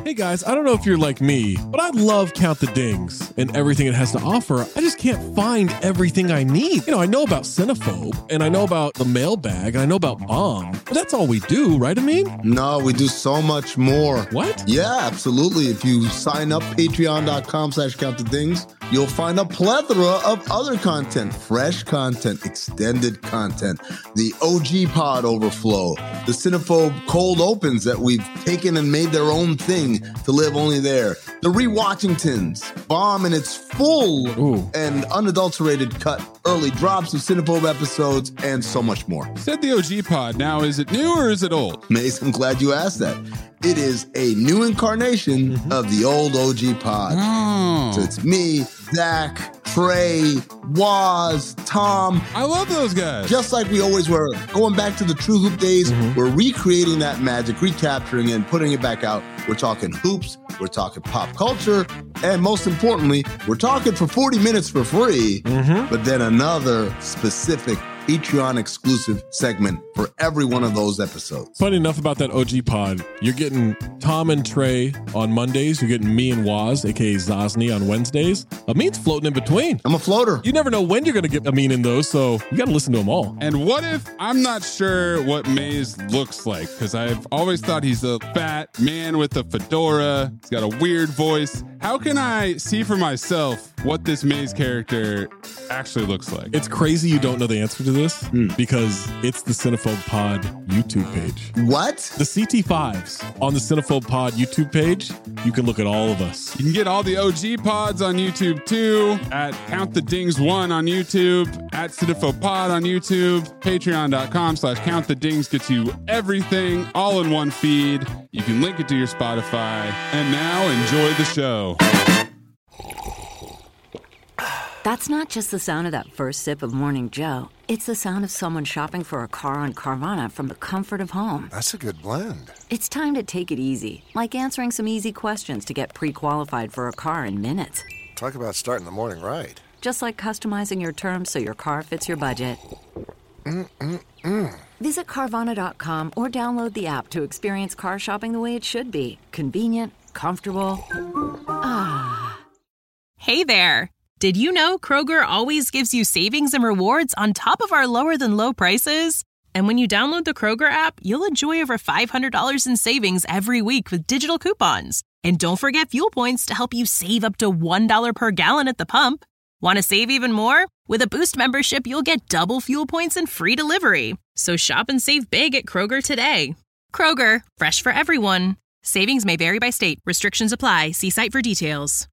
Hey guys, I don't know if you're like me, but I love Count the Dings and everything it has to offer. I just can't find everything I need. I know about Cinephobe, and I know about the mailbag, and I know about Bomb, but that's all we do, right, Amin? No, we do so much more. What? Yeah, absolutely. If you sign up, patreon.com/countthedings, you'll find a plethora of other content, fresh content, extended content, the OG pod overflow, the Cinephobe cold opens that we've taken and made their own thing to live only there, the Rewatchingtons, Bomb in its full and unadulterated cut, early drops of Cinephobe episodes, and so much more. Said the OG pod. Now, is it new or is it old? Mace, I'm glad you asked that. It is a new incarnation of the old OG pod. Oh. So it's me, Zach, Trey, Waz, Tom. I love those guys. Just like we always were. Going back to the True Hoop days, we're recreating that magic, recapturing it, and putting it back out. We're talking hoops, we're talking pop culture, and most importantly, we're talking for 40 minutes for free, but then another specific Patreon exclusive segment for every one of those episodes. Funny enough about that OG pod, you're getting Tom and Trey on Mondays. You're getting me and Waz, aka Zosny, on Wednesdays. Amin's floating in between. I'm a floater. You never know when you're going to get Amin in those, so you got to listen to them all. And what if I'm not sure what Maze looks like? Because I've always thought he's a fat man with a fedora. He's got a weird voice. How can I see for myself what this Maze character actually looks like? It's crazy you don't know the answer to this because it's the Cinephobe Pod YouTube page. What? The CT5s on the Cinephobe Pod YouTube page, you can look at all of us. You can get all the OG pods on YouTube too, at Count the Dings 1 on YouTube, at Cinephobe Pod on YouTube, patreon.com/Count the Dings gets you everything all in one feed. You can link it to your Spotify. And now enjoy the show. That's not just the sound of that first sip of Morning Joe. It's the sound of someone shopping for a car on Carvana from the comfort of home. That's a good blend. It's time to take it easy, like answering some easy questions to get pre-qualified for a car in minutes. Talk about starting the morning right. Just like customizing your terms so your car fits your budget. Visit Carvana.com or download the app to experience car shopping the way it should be. Convenient, comfortable. Ah. Hey there. Did you know Kroger always gives you savings and rewards on top of our lower than low prices? And when you download the Kroger app, you'll enjoy over $500 in savings every week with digital coupons. And don't forget fuel points to help you save up to $1 per gallon at the pump. Want to save even more? With a Boost membership, you'll get double fuel points and free delivery. So shop and save big at Kroger today. Kroger, fresh for everyone. Savings may vary by state. Restrictions apply. See site for details.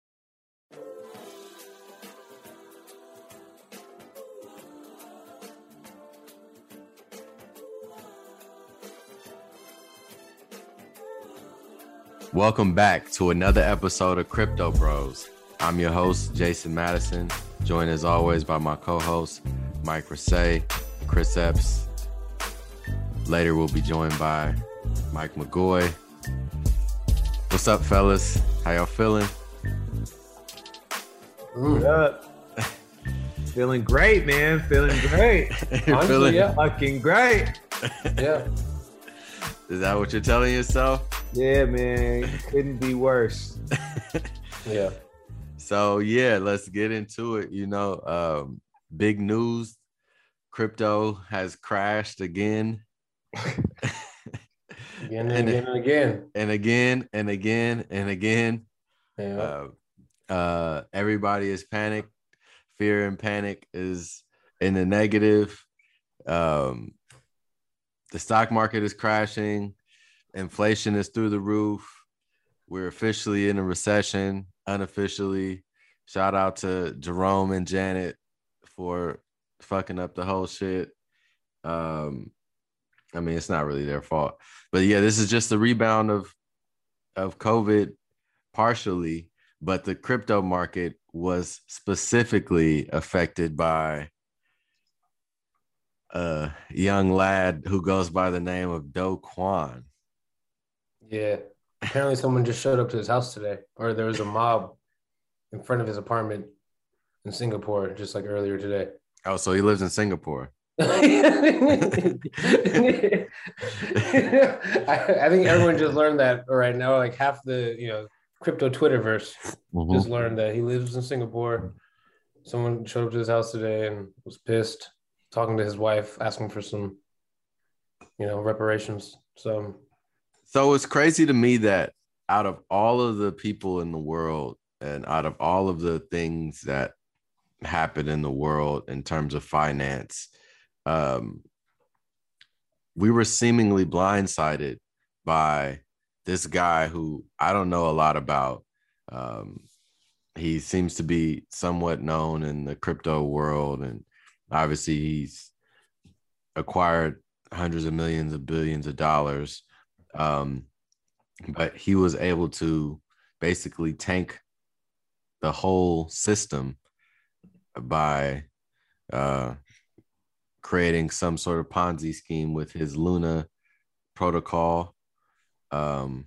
Welcome back to another episode of Crypto Bros. I'm your host, Jason Madison, joined as always by my co-hosts, Mike Rasay, Chris Epps. Later, we'll be joined by Mike McGoy. What's up, fellas? How y'all feeling? What up? Feeling great, man. Feeling great. You're Honestly, feeling yeah, fucking great. Yeah. Is that what you're telling yourself? Yeah, man. Couldn't be worse. Yeah. So, yeah, let's get into it. Big news. Crypto has crashed again. Again and again and again. And again and again and again. Yeah. Everybody is panicked. Fear and panic is in the negative. The stock market is crashing. Inflation is through the roof. We're officially in a recession. Unofficially, shout out to Jerome and Janet for fucking up the whole shit. I mean, it's not really their fault. But yeah, this is just a rebound of COVID partially, but the crypto market was specifically affected by a young lad who goes by the name of Do Kwon. Yeah. Apparently someone just showed up to his house today, or there was a mob in front of his apartment in Singapore, just like earlier today. Oh, so he lives in Singapore. I think everyone just learned that right now. Like half the crypto Twitterverse just learned that he lives in Singapore. Someone showed up to his house today and was pissed, talking to his wife, asking for some reparations. So it's crazy to me that out of all of the people in the world and out of all of the things that happen in the world in terms of finance, we were seemingly blindsided by this guy who I don't know a lot about. He seems to be somewhat known in the crypto world, and obviously he's acquired hundreds of millions of billions of dollars. But he was able to basically tank the whole system by creating some sort of Ponzi scheme with his Luna protocol. And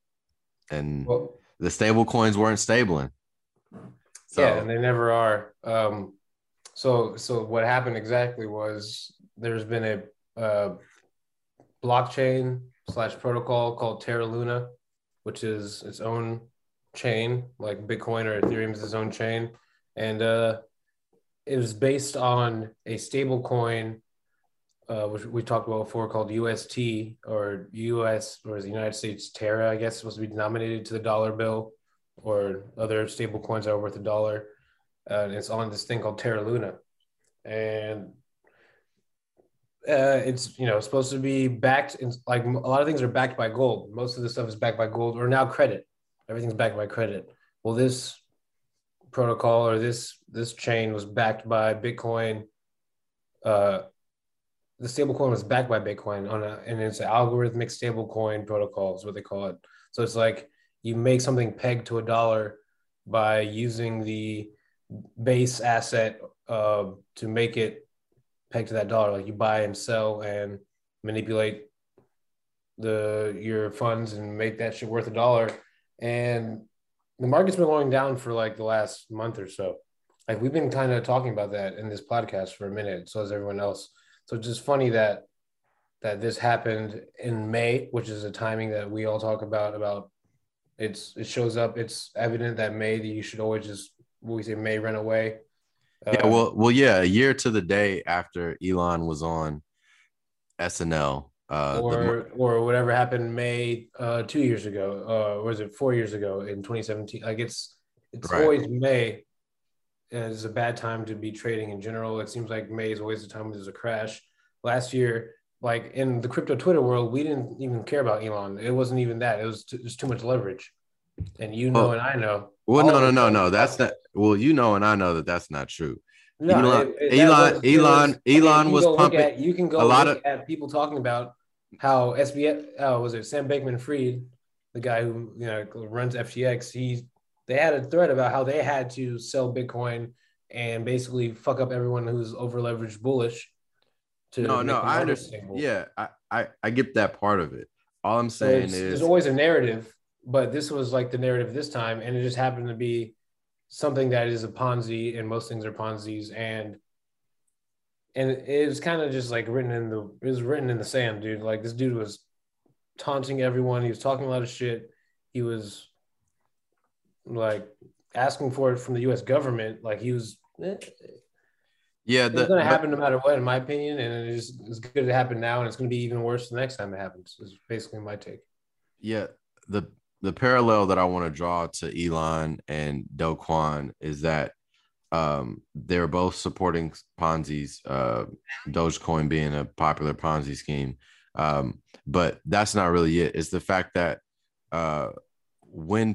the stable coins weren't stabling. Yeah, and they never are. So what happened exactly was there's been a blockchain / protocol called Terra Luna, which is its own chain, like Bitcoin or Ethereum is its own chain. And it was based on a stable coin, which we talked about before, called UST or US, or the United States Terra, I guess, it's supposed to be denominated to the dollar bill or other stable coins that are worth $1. And it's on this thing called Terra Luna. And it's supposed to be backed in, like a lot of things are backed by gold. Most of the stuff is backed by gold, or now credit. Everything's backed by credit. Well, this protocol or this chain was backed by Bitcoin. The stablecoin was backed by Bitcoin and it's an algorithmic stablecoin protocol is what they call it. So it's like you make something pegged to $1 by using the base asset to make it pegged to that dollar. Like you buy and sell and manipulate your funds and make that shit worth $1. And the market's been going down for like the last month or so. Like we've been kind of talking about that in this podcast for a minute. So has everyone else. So it's just funny that this happened in May, which is a timing that we all talk about. It shows up. It's evident that May, that you should always just, we say May, run away. Yeah, a year to the day after Elon was on SNL. Or whatever happened May 2 years ago, or was it 4 years ago in 2017? Like it's right. Always May. And it's a bad time to be trading in general. It seems like May is always the time when there's a crash. Last year, like in the crypto Twitter world, we didn't even care about Elon. It wasn't even that. It was too much leverage. And and I know. Well, no. That's not. Well, and I know that that's not true. No, Elon was pumping. You can go look at people talking about how SBF, was it Sam Bankman-Fried, the guy who runs FTX? They had a thread about how they had to sell Bitcoin and basically fuck up everyone who's over leveraged bullish. I understand. Yeah, I get that part of it. All I'm saying is there's always a narrative, but this was like the narrative this time, and it just happened to be something that is a Ponzi, and most things are Ponzi's, and it was kind of just like written in the sand, dude. Like this dude was taunting everyone. He was talking a lot of shit. He was like asking for it from the U.S. government. Like he was. Yeah, it's going to happen no matter what, in my opinion, and it's good to happen now, and it's going to be even worse the next time it happens. Is basically my take. Yeah, the parallel that I want to draw to Elon and Do Kwon is that they're both supporting Ponzi's, Dogecoin being a popular Ponzi scheme, but that's not really it. It's the fact that when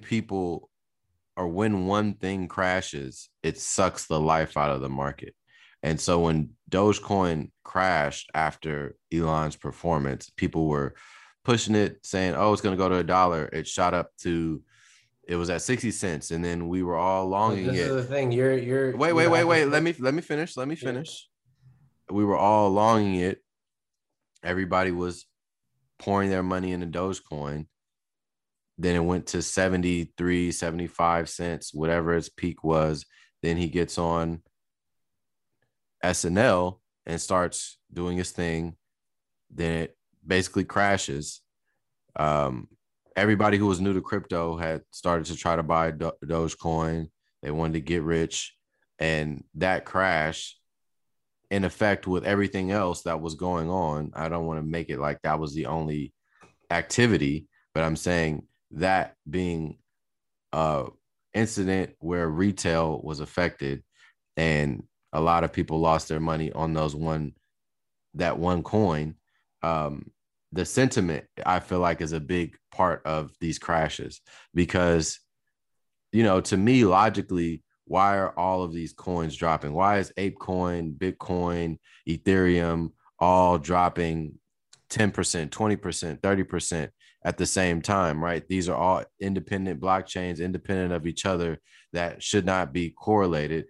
one thing crashes, it sucks the life out of the market. And so when Dogecoin crashed after Elon's performance, people were pushing it, saying, "Oh, it's going to go to $1." It shot up to, it was at 60 cents, and then we were all longing it. This is the thing. You're wait. Let me finish. We were all longing it. Everybody was pouring their money into Dogecoin. Then it went to 73, 75 cents, whatever its peak was. Then he gets on SNL and starts doing his thing. Then it basically crashes. Everybody who was new to crypto had started to try to buy Dogecoin. They wanted to get rich. And that crash, in effect, with everything else that was going on, I don't want to make it like that was the only activity, but I'm saying that being an incident where retail was affected and a lot of people lost their money on that one coin. The sentiment, I feel like, is a big part of these crashes because, to me, logically, why are all of these coins dropping? Why is ApeCoin, Bitcoin, Ethereum all dropping 10%, 20%, 30% at the same time, right? These are all independent blockchains, independent of each other, that should not be correlated.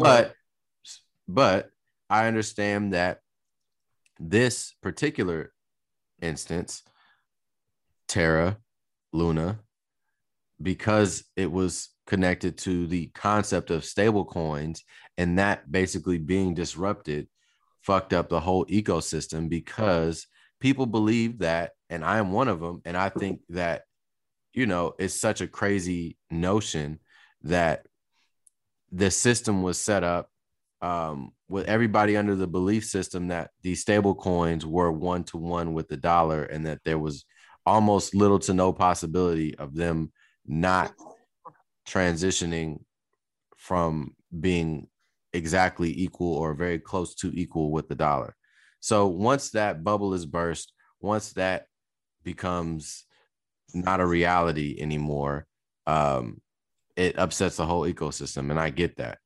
But I understand that this particular instance, Terra, Luna, because it was connected to the concept of stable coins and that basically being disrupted, fucked up the whole ecosystem because people believe that, and I am one of them. And I think that, it's such a crazy notion that the system was set up with everybody under the belief system that these stable coins were 1-to-1 with the dollar and that there was almost little to no possibility of them not transitioning from being exactly equal or very close to equal with the dollar. So once that bubble is burst, once that becomes not a reality anymore, it upsets the whole ecosystem. And I get that,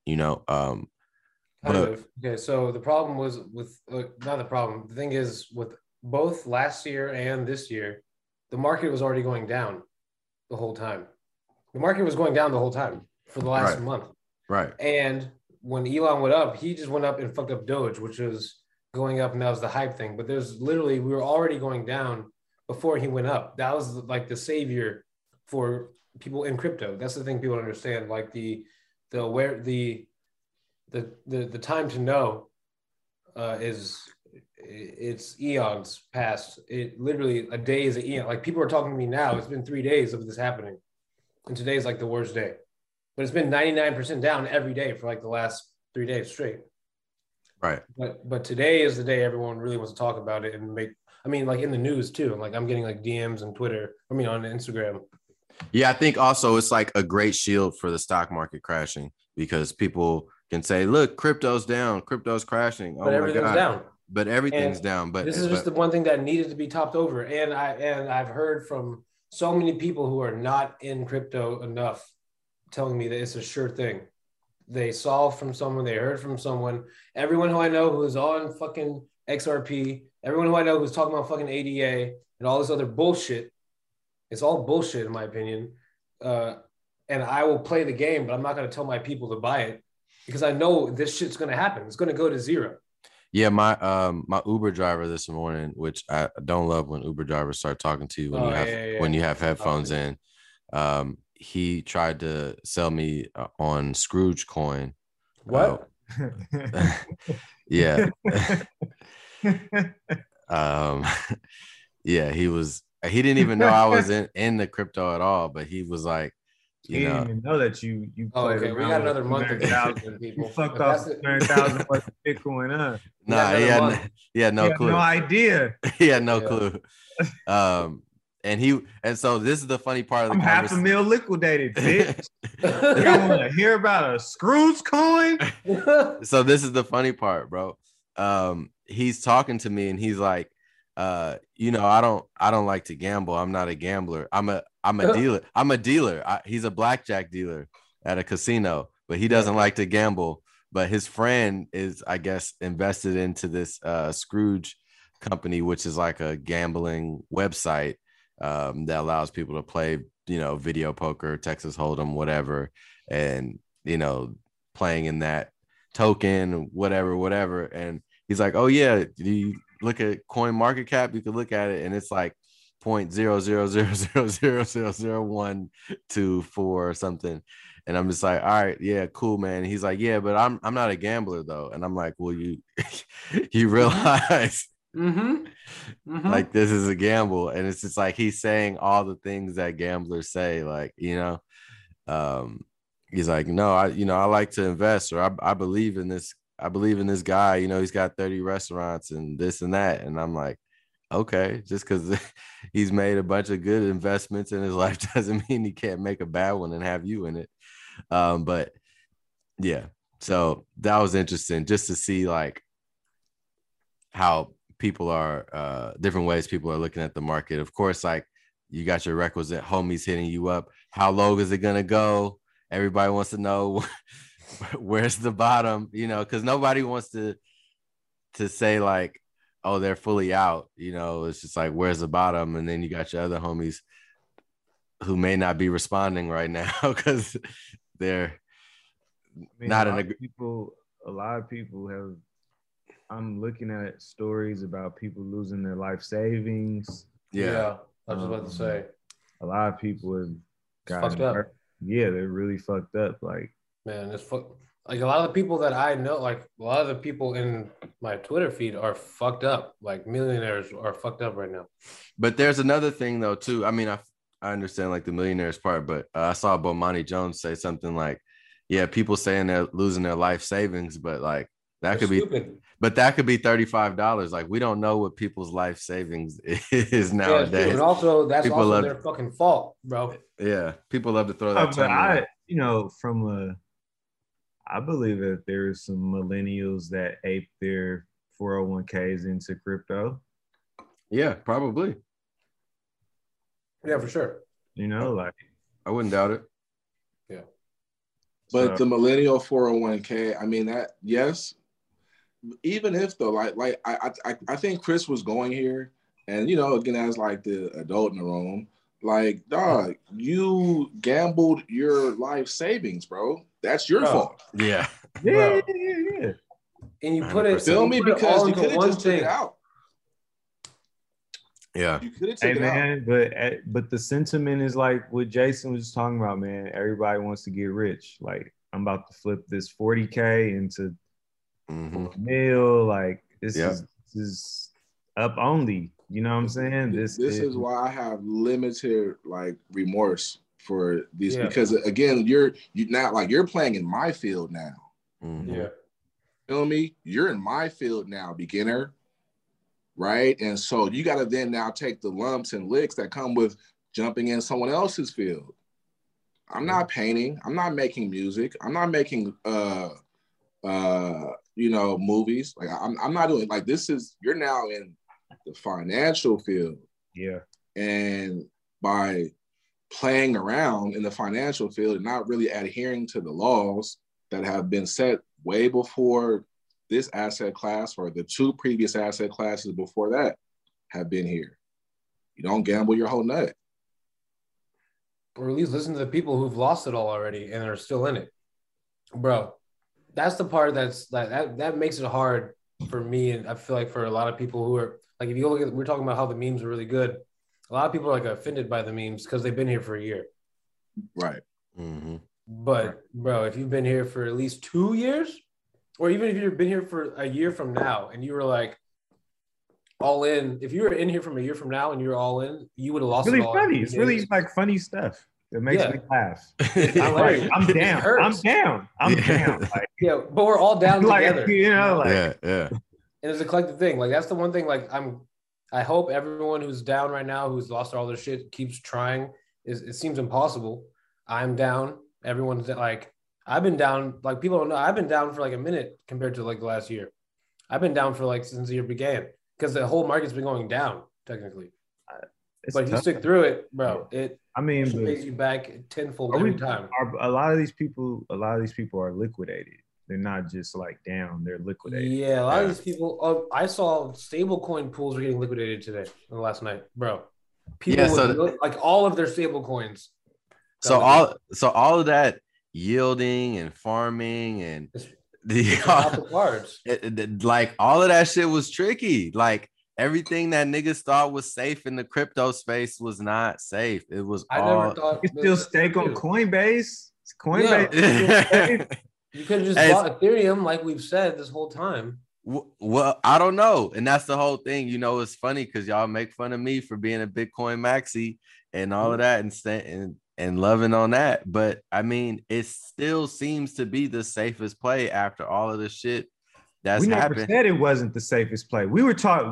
Okay, so the problem was with not the problem. The thing is, with both last year and this year, the market was already going down the whole time. The market was going down the whole time for the last month. Right. And when Elon went up, he just went up and fucked up Doge, which was going up, and that was the hype thing. But we were already going down before he went up. That was like the savior for people in crypto. That's the thing people don't understand. Like the time to know it's eons past. It literally, a day is an eon. Like, people are talking to me now. It's been 3 days of this happening, and today's like the worst day. But it's been 99% down every day for like the last 3 days straight. Right. But today is the day everyone really wants to talk about it and like in the news too. Like, I'm getting like DMs on Twitter. on Instagram. Yeah, I think also it's like a great shield for the stock market crashing because people can say, look, crypto's down, crypto's crashing. But everything's down. But everything's down. But this is just the one thing that needed to be topped over. And I've heard from so many people who are not in crypto enough telling me that it's a sure thing. They saw from someone, they heard from someone. Everyone who I know who is on fucking XRP, everyone who I know who's talking about fucking ADA and all this other bullshit, it's all bullshit in my opinion. And I will play the game, but I'm not going to tell my people to buy it because I know this shit's going to happen. It's going to go to zero. Yeah, my Uber driver this morning, which I don't love when Uber drivers start talking to you when you have headphones in. He tried to sell me on Scrooge coin. What? Yeah. Yeah, he didn't even know I was in the crypto at all, but he was like, he didn't even know that you played okay. We got another month of 100,000 people. You fucked off 100,000 worth of Bitcoin, huh? Nah, he had no clue. No idea. He had no clue. And so this is the funny part of the conversation. $500,000 liquidated, bitch. You want to hear about a Scrooge coin? So this is the funny part, bro. He's talking to me and he's like, I don't like to gamble. I'm not a gambler. I'm a dealer. I'm a dealer. He's a blackjack dealer at a casino, but he doesn't like to gamble. But his friend is, I guess, invested into this Scrooge company, which is like a gambling website that allows people to play, video poker, Texas Hold'em, whatever, and playing in that token, whatever. And he's like, oh yeah, do you look at Coin Market Cap? You can look at it, and it's like 0.0000000124 or something. And I'm just like, all right, yeah, cool, man. He's like, yeah, but I'm not a gambler though. And I'm like, well, you realize like this is a gamble. And it's just like he's saying all the things that gamblers say, like, he's like, no, I like to invest, or I believe in this. I believe in this guy, he's got 30 restaurants and this and that. And I'm like, okay, just because he's made a bunch of good investments in his life doesn't mean he can't make a bad one and have you in it. But yeah, so that was interesting just to see like how people are, different ways people are looking at the market. Of course, like you got your requisite homies hitting you up. How low is it going to go? Everybody wants to know where's the bottom, because nobody wants to say like, oh, they're fully out. It's just like, where's the bottom? And then you got your other homies who may not be responding right now because they're not in a lot of people have. I'm looking at stories about people losing their life savings. Yeah, I was about to say. A lot of people have gotten fucked up. Yeah, they're really fucked up. Like, man, like a lot of the people that I know, like a lot of the people in my Twitter feed are fucked up. Like millionaires are fucked up right now. But there's another thing though too. I mean, I understand like the millionaires part, but I saw Bomani Jones say something like, yeah, people saying they're losing their life savings, but like that could be $35. Like we don't know what people's life savings is nowadays. Yeah, and also that's people also their fucking fault, bro. Yeah, people love to throw that. But I believe that there's some millennials that ape their 401ks into crypto. Yeah, probably. Yeah, for sure. Like I wouldn't doubt it. Yeah. But the millennial 401k, I mean that, yes. Even if though, like I think Chris was going here, and again as like the adult in the room, like dog, you gambled your life savings, bro. That's your fault. Yeah. Yeah. And you put it. Feel me? Because you could have just took it out. Yeah. You could have taken it out. But the sentiment is like what Jason was talking about, man. Everybody wants to get rich. Like I'm about to flip this 40K into a meal. Like this is up only. You know what I'm saying? This is why I have limited like remorse for these because again, you're playing in my field now. Yeah. Feel me? You're in my field now, beginner. Right. And so you gotta then now take the lumps and licks that come with jumping in someone else's field. I'm not painting, I'm not making music, I'm not making movies. Like I'm not doing like this is you're now in the financial field. Yeah. And by playing around in the financial field and not really adhering to the laws that have been set way before this asset class or the two previous asset classes before that have been here. You don't gamble your whole nut. Or at least listen to the people who've lost it all already and are still in it. Bro, that's the part that makes it hard for me. And I feel like for a lot of people who are like, if you look at, we're talking about how the memes are really good. A lot of people are like offended by the memes because they've been here for a year. Right. Mm-hmm. But bro, if you've been here for at least 2 years, or even if you've been here for a year from now and you were like all in, if you were in here from a year from now and you were all in, you would have lost it all. Funny. It's really like funny stuff. It makes me laugh. I'm down. Like, yeah, but we're all down together. Yeah. And it's a collective thing. Like that's the one thing. Like I hope everyone who's down right now, who's lost all their shit, keeps trying. It seems impossible. I'm down. Everyone's like, I've been down. Like people don't know. I've been down for like a minute compared to like the last year. I've been down for like since the year began because the whole market's been going down technically. But if you stick through it, bro, it pays you back tenfold every time. A lot of these people are liquidated. They're not just like down; they're liquidated. Yeah, a lot of these people. I saw stablecoin pools were getting liquidated today, last night, bro. People like all of their stablecoins. So all of that yielding and farming and the cards. Like all of that shit was tricky. Like everything that niggas thought was safe in the crypto space was not safe. It was I all. never thought You still stake on Coinbase. Coinbase. Yeah. You could have just bought Ethereum, like we've said this whole time. Well, I don't know, and that's the whole thing. You know, it's funny because y'all make fun of me for being a Bitcoin maxi and all of that, and loving on that. But I mean, it still seems to be the safest play after all of the shit that's happened. We never said it wasn't the safest play. We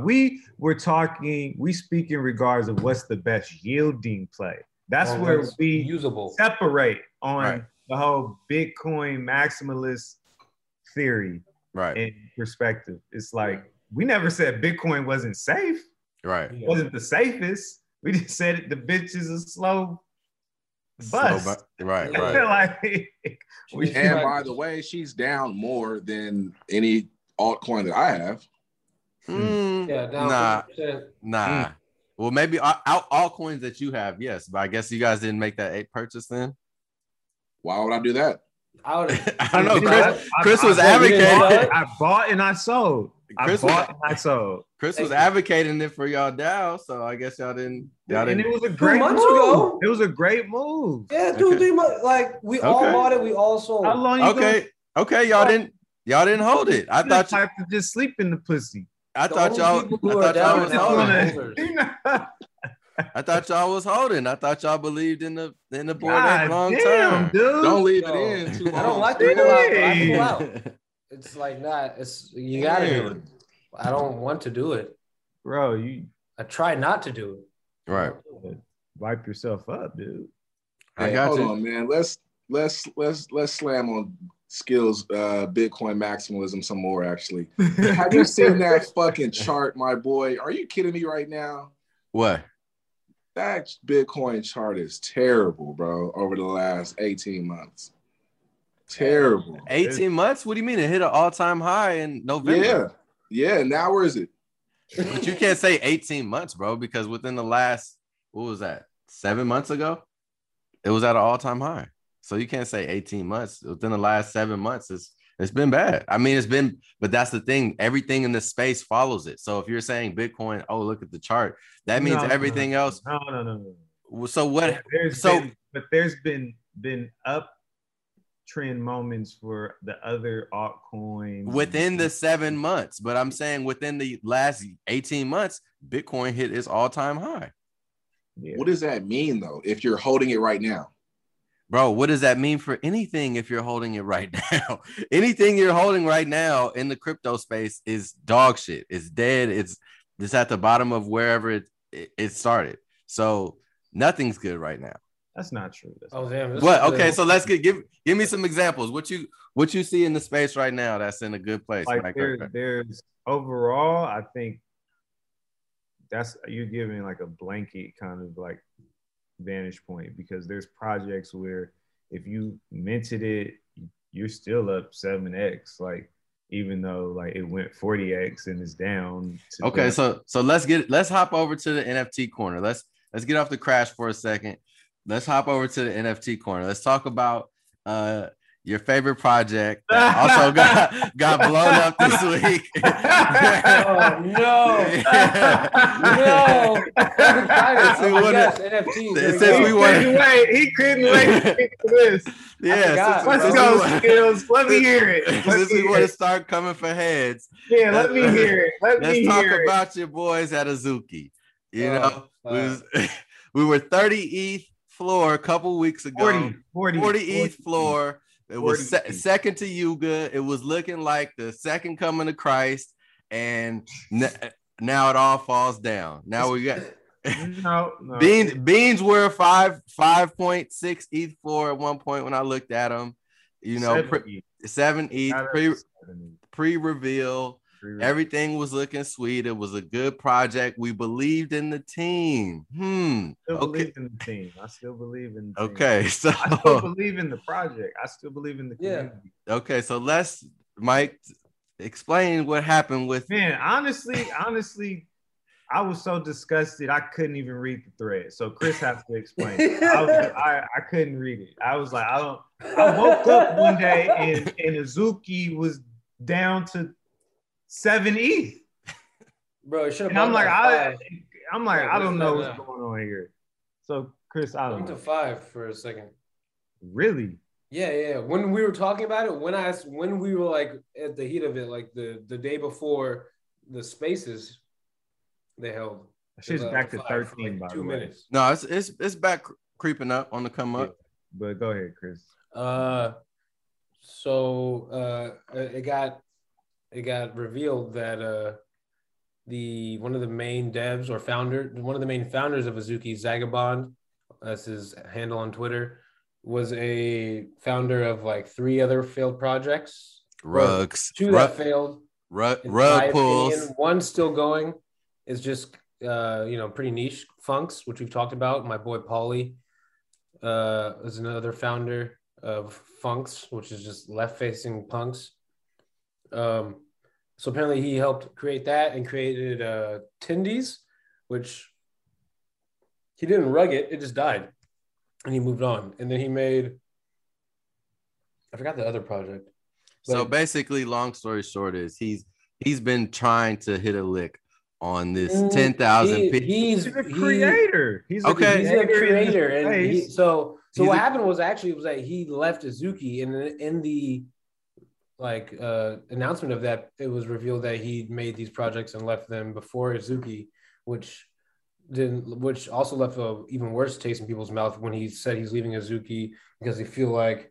speak in regards of what's the best yielding play. That's where we separate on the whole Bitcoin maximalist theory and perspective. It's like, we never said Bitcoin wasn't safe. Right. It wasn't the safest. We just said the bitch is a slow bust. Right. And by the way, she's down more than any altcoin that I have. Nah. Well, maybe altcoins that you have, yes, but I guess you guys didn't make that purchase then. Why would I do that? I don't know. Chris was advocating. I bought and I sold. Chris was advocating it for y'all down, so I guess y'all didn't. And it was a great move. It was a great move. Yeah, 3 months. Like we all bought it, we all sold. How long? Okay. Y'all didn't hold it. I thought you to just sleep in the pussy. I thought y'all was holding. I thought y'all was holding. I thought y'all believed in the board ape long term. Dude. Don't leave it in too long. I don't like to pull out, but I pull out. It's like that. You gotta do it. I don't want to do it, bro. I try not to do it. Right. Wipe yourself up, dude. Hey, hold on, man. Let's slam on Skills Bitcoin maximalism some more. Actually, have you seen that fucking chart, my boy? Are you kidding me right now? What? That Bitcoin chart is terrible, bro, over the last 18 months. Terrible. 18 months? What do you mean? It hit an all-time high in November. Yeah. Now where is it? But you can't say 18 months, bro, because within the last, what was that, 7 months ago? It was at an all-time high. So you can't say 18 months. Within the last 7 months, it's been bad. I mean, but that's the thing. Everything in the space follows it. So if you're saying Bitcoin, oh, look at the chart, that means everything else. No. So what? There's been uptrend moments for the other altcoins within the 7 months. But I'm saying within the last 18 months, Bitcoin hit its all-time high. Yeah. What does that mean, though, if you're holding it right now? Bro, what does that mean for anything if you're holding it right now? Anything you're holding right now in the crypto space is dog shit. It's dead. It's at the bottom of wherever it started. So nothing's good right now. That's not true. Damn. What? Okay, so let's give me some examples. What you see in the space right now that's in a good place? Like there's overall, I think you're giving like a blanket kind of like vantage point, because there's projects where if you minted it, you're still up 7x, like even though like it went 40x and it's down. Okay, so let's hop over to the NFT corner. Let's get off the crash for a second. Let's hop over to the NFT corner. Let's talk about your favorite project that also got blown up this week. Oh no! He couldn't wait for this. Yeah, let's go, Skills. Let me hear it. Since we want to start coming for heads. Yeah, let me hear it. Let's talk about your boys at Azuki. You know, we were 30 ETH floor a couple weeks ago. 40 ETH floor. It was second to Yuga. It was looking like the second coming of Christ, and now it all falls down. Now we got Beans were 5.6 ETH floor at one point when I looked at them. You know, 7 ETH pre-reveal. Everything was looking sweet. It was a good project. We believed in the team. Believe in the team. I still believe in the team. Okay, so I still believe in the project. I still believe in the community. Okay, so let's, Mike, explain what happened with. Man, honestly, I was so disgusted I couldn't even read the thread. So Chris has to explain. I couldn't read it. I was like, I woke up one day and Azuki was down to 7 ETH. Bro, it should have. And I'm like, I don't know what's going on here. So, Chris, I don't know. To 5 for a second. Really? Yeah. When we were talking about it, when we were like at the heat of it, like the day before the spaces they held. She's back to 13 by 2 minutes. No, it's back creeping up on the come up. Yeah. But go ahead, Chris. So it got revealed that one of the main devs or one of the main founders of Azuki, Zagabond, that's his handle on Twitter, was a founder of like 3 other failed projects. Rugs. 2 that failed. Rug pulls. Opinion, 1 still going. Is just pretty niche. Funks, which we've talked about. My boy Paulie is another founder of Funks, which is just left-facing punks. So apparently he helped create that and created Tindies, which he didn't rug it. It just died. And he moved on. And then he made, I forgot the other project. So basically, long story short is he's been trying to hit a lick on this 10,000 people. He's a creator. He's a creator. And so what happened was that he left Azuki, and in the announcement of that, it was revealed that he made these projects and left them before Azuki, which also left a even worse taste in people's mouth when he said he's leaving Azuki because he felt like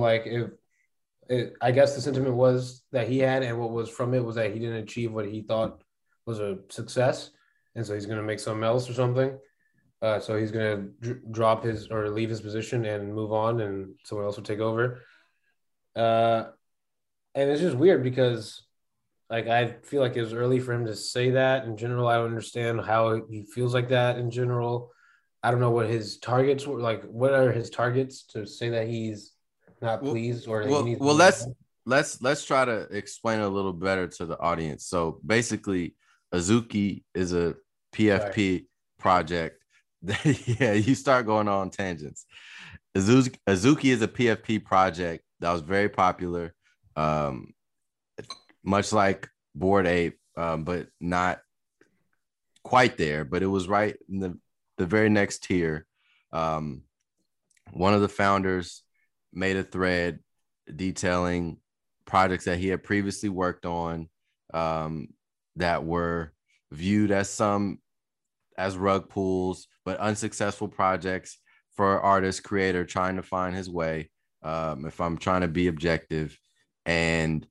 I guess the sentiment was that he had, and what was from it was that he didn't achieve what he thought was a success, and so he's going to make something else or something. So he's going to drop leave his position and move on, and someone else will take over. And it's just weird because, I feel like it was early for him to say that. In general, I don't understand how he feels like that. In general, I don't know what his targets were. What are his targets to say that he's not pleased or he needs? Well, let's try to explain a little better to the audience. So basically, Azuki is a PFP project. Yeah, you start going on tangents. Azuki is a PFP project that was very popular, much like Bored Ape, but not quite there. But it was right in the very next tier. One of the founders made a thread detailing projects that he had previously worked on that were viewed as rug pulls, but unsuccessful projects for artist creator trying to find his way. If I'm trying to be objective, and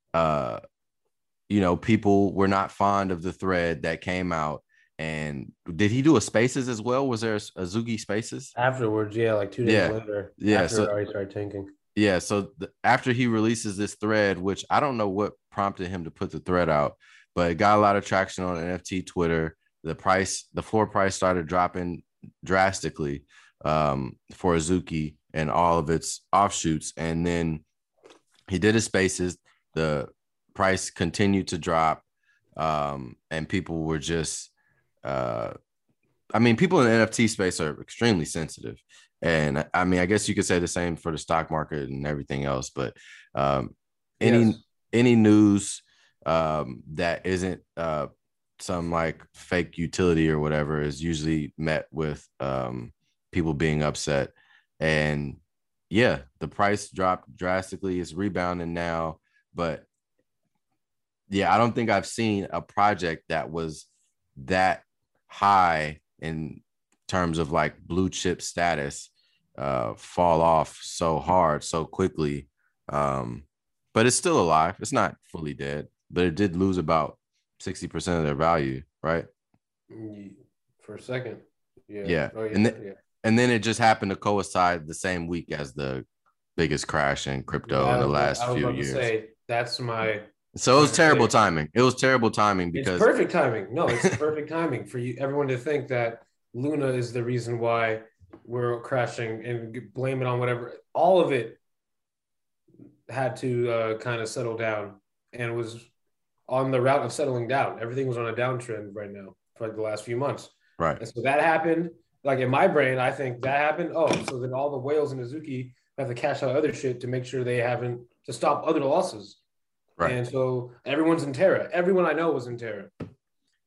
people were not fond of the thread that came out. And did he do a Spaces as well? Was there a Azuki Spaces afterwards? Yeah, like 2 days later. Yeah, after it already started tanking. Yeah, so after he releases this thread, which I don't know what prompted him to put the thread out, but it got a lot of traction on NFT Twitter. The floor price started dropping drastically for Azuki and all of its offshoots. And then he did his Spaces. The price continued to drop, and people were just people in the NFT space are extremely sensitive. And I guess you could say the same for the stock market and everything else, but any news that isn't some fake utility or whatever is usually met with people being upset. And yeah, the price dropped drastically. It's rebounding now, but yeah, I don't think I've seen a project that was that high in terms of blue chip status fall off so hard so quickly. But it's still alive. It's not fully dead, but it did lose about 60% of their value, right? For a second. Yeah. Oh, yeah. And then it just happened to coincide the same week as the biggest crash in crypto in the last few years. So it was terrible timing. It was terrible timing because it's perfect timing. No, it's perfect timing for everyone to think that Luna is the reason why we're crashing and blame it on whatever. All of it had to kind of settle down and was on the route of settling down. Everything was on a downtrend right now for the last few months. Right. And so that happened. In my brain, I think that happened. Oh, so then all the whales in Azuki have to cash out other shit to make sure to stop other losses. Right. And so everyone's in terror. Everyone I know was in terror.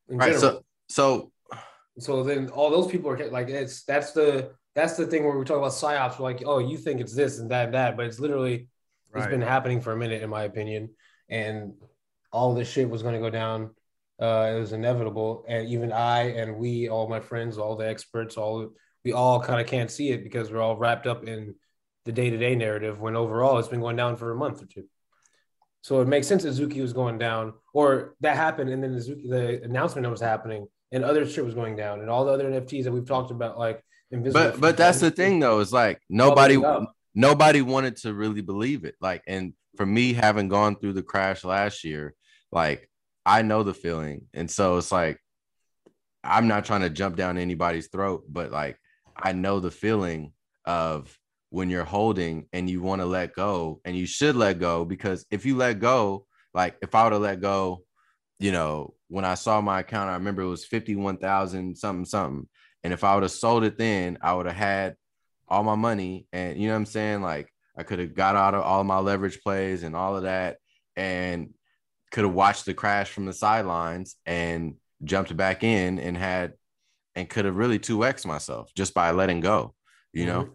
Right. So then all those people are like, that's the thing where we talk about psyops. We're like, oh, you think it's this and that, but it's literally it's been happening for a minute, in my opinion, and all this shit was going to go down. It was inevitable, and even I and we, all my friends, all the experts, we all kind of can't see it because we're all wrapped up in the day-to-day narrative. When overall, it's been going down for a month or two. So it makes sense that Azuki was going down, or that happened, and then the announcement that was happening, and other shit was going down, and all the other NFTs that we've talked about, like Invisible. But that's the thing, though, is like nobody wanted to really believe it. Like, and for me, having gone through the crash last year, like I know the feeling, and so it's like I'm not trying to jump down anybody's throat, but like I know the feeling of when you're holding and you want to let go, and you should let go, because if you let go, like if I would have let go, you know, when I saw my account, I remember it was 51,000 something. And if I would have sold it then, I would have had all my money. And you know what I'm saying? Like I could have got out of all my leverage plays and all of that, and could have watched the crash from the sidelines and jumped back in and could have really 2x myself just by letting go, you know?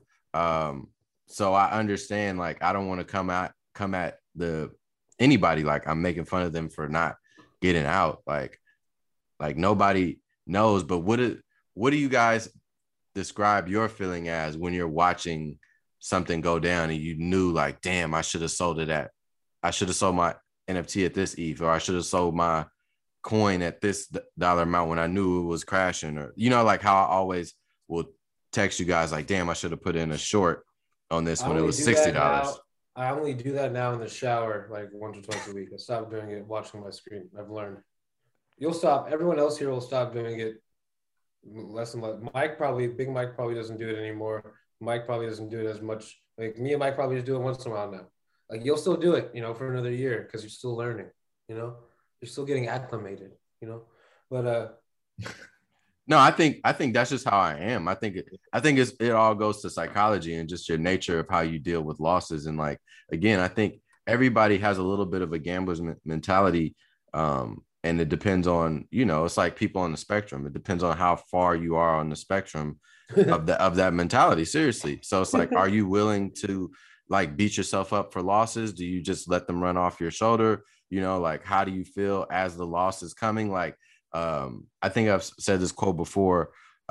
So I understand, like, I don't want to come at anybody like I'm making fun of them for not getting out. Like nobody knows, but what do you guys describe your feeling as when you're watching something go down and you knew, like, damn, I should have sold I should have sold my NFT at this ETH, or I should have sold my coin at this dollar amount when I knew it was crashing, or, you know, like how I always will text you guys like, damn, I should have put in a short on this when it was $60. I only do that now in the shower, like once or twice a week. I stopped doing it watching my screen. I've learned. You'll stop. Everyone else here will stop doing it less and less. Big Mike probably doesn't do it anymore. Mike probably doesn't do it as much. Like me and Mike probably just do it once in a while now. Like you'll still do it, you know, for another year because you're still learning, you know, you're still getting acclimated, you know. But no, I think that's just how I am. I think it all goes to psychology and just your nature of how you deal with losses. And like, again, I think everybody has a little bit of a gambler's mentality. And it depends on, you know, it's like people on the spectrum. It depends on how far you are on the spectrum of that mentality. Seriously. So it's like, are you willing to like beat yourself up for losses? Do you just let them run off your shoulder? You know, like, how do you feel as the loss is coming? Like, I think I've said this quote before.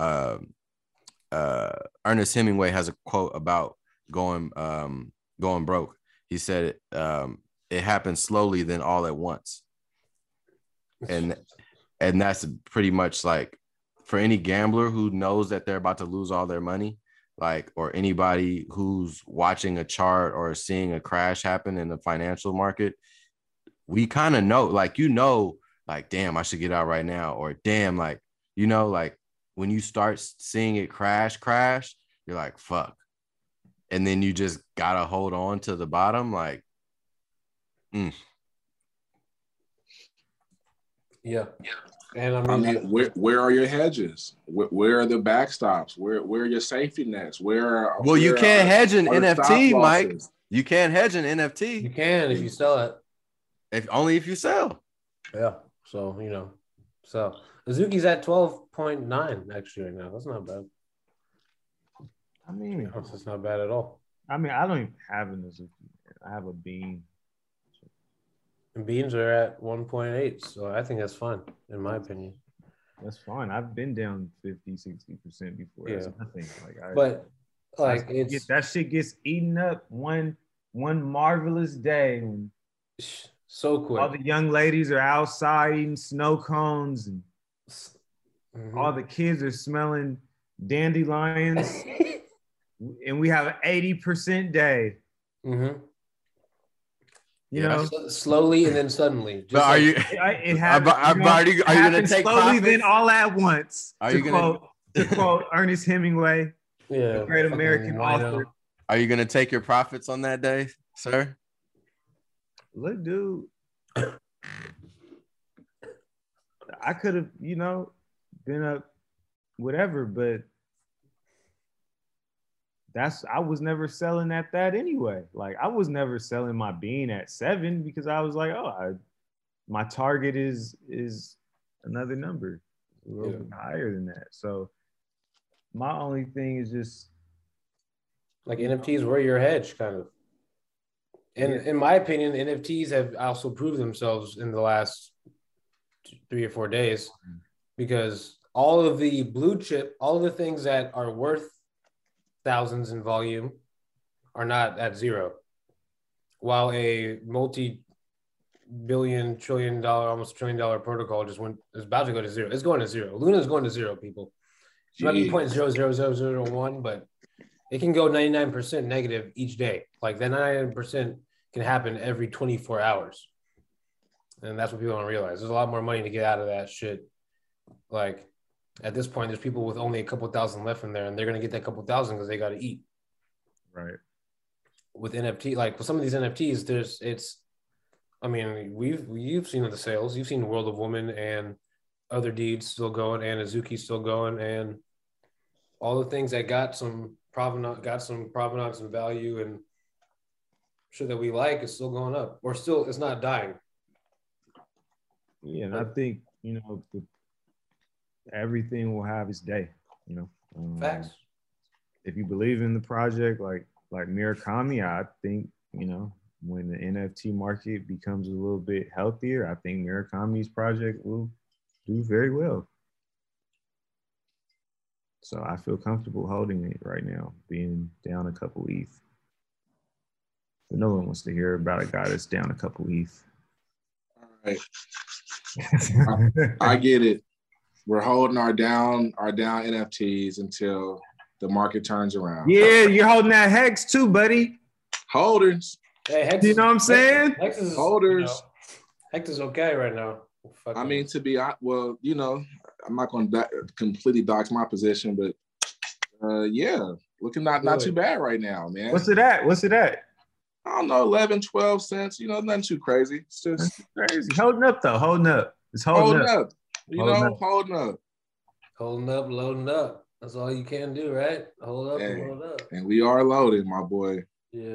Ernest Hemingway has a quote about going broke. He said it happens slowly, then all at once. And that's pretty much like for any gambler who knows that they're about to lose all their money, like, or anybody who's watching a chart or seeing a crash happen in the financial market, we kind of know, like, you know, like, damn, I should get out right now, or damn, like, you know, like when you start seeing it crash, you're like, fuck. And then you just gotta hold on to the bottom, like, Yeah. And I mean, where are your hedges? Where are the backstops? Where are your safety nets? Well, you can't hedge an NFT, Mike. You can't hedge an NFT. You can if you sell it. Only if you sell. Yeah. So, you know, so Azuki's at 12.9 actually right now. That's not bad. I mean, that's not bad at all. I mean, I don't even have an Azuki. I have a Bean. And Beans are at 1.8, so I think that's fine, in my opinion. That's fine. I've been down 50-60% before. Yeah. That's nothing. It's that shit gets eaten up one marvelous day when so quick. All the young ladies are outside eating snow cones, and all the kids are smelling dandelions, and we have an 80% day. You know, slowly and then suddenly. But are you? It happens. Are you going to take slowly, profits? then all at once? Are you going to quote Ernest Hemingway, the great American author? Are you going to take your profits on that day, sir? Look, dude, I could have, you know, been up, whatever, but I was never selling at that anyway. Like, I was never selling my Bean at 7 because I was like, my target is another number, a little bit higher than that. So my only thing is just like NFTs were your hedge, kind of. And in my opinion, NFTs have also proved themselves in the last 3 or 4 days, because all of the blue chip, all of the things that are worth thousands in volume are not at zero, while a multi-billion, $1 trillion, almost $1 trillion protocol is about to go to zero. It's going to zero. Luna is going to zero, people. It might be 0.00001, but it can go 99% negative each day. Like that 99% can happen every 24 hours. And that's what people don't realize. There's a lot more money to get out of that shit. Like at this point, there's people with only a couple thousand left in there, and they're going to get that couple thousand because they got to eat. Right. With NFT, like with some of these NFTs, you've seen the sales. You've seen World of Woman and Other Deeds still going, and Azuki still going, and all the things that got some provenance and value and shit that we like is still going up, or still it's not dying. Yeah, and I think everything will have its day. Facts. If you believe in the project, like Murakami, I think when the NFT market becomes a little bit healthier, I think Murakami's project will do very well. So I feel comfortable holding it right now, being down a couple ETH. But no one wants to hear about a guy that's down a couple ETH. All right. I get it. We're holding our down NFTs until the market turns around. Yeah, you're holding that Hex too, buddy. Holders. Hey, Hex. You know what I'm saying? Hex is holders. Hex is okay right now. I mean, I'm not going to completely dox my position, but looking not too bad right now, man. What's it at? I don't know, 11, 12 cents. Nothing too crazy. It's just crazy. Holding up, though. Holding up. It's holding up. Holding up. Holding up, loading up. That's all you can do, right? Hold up and load up. And we are loaded, my boy. Yeah.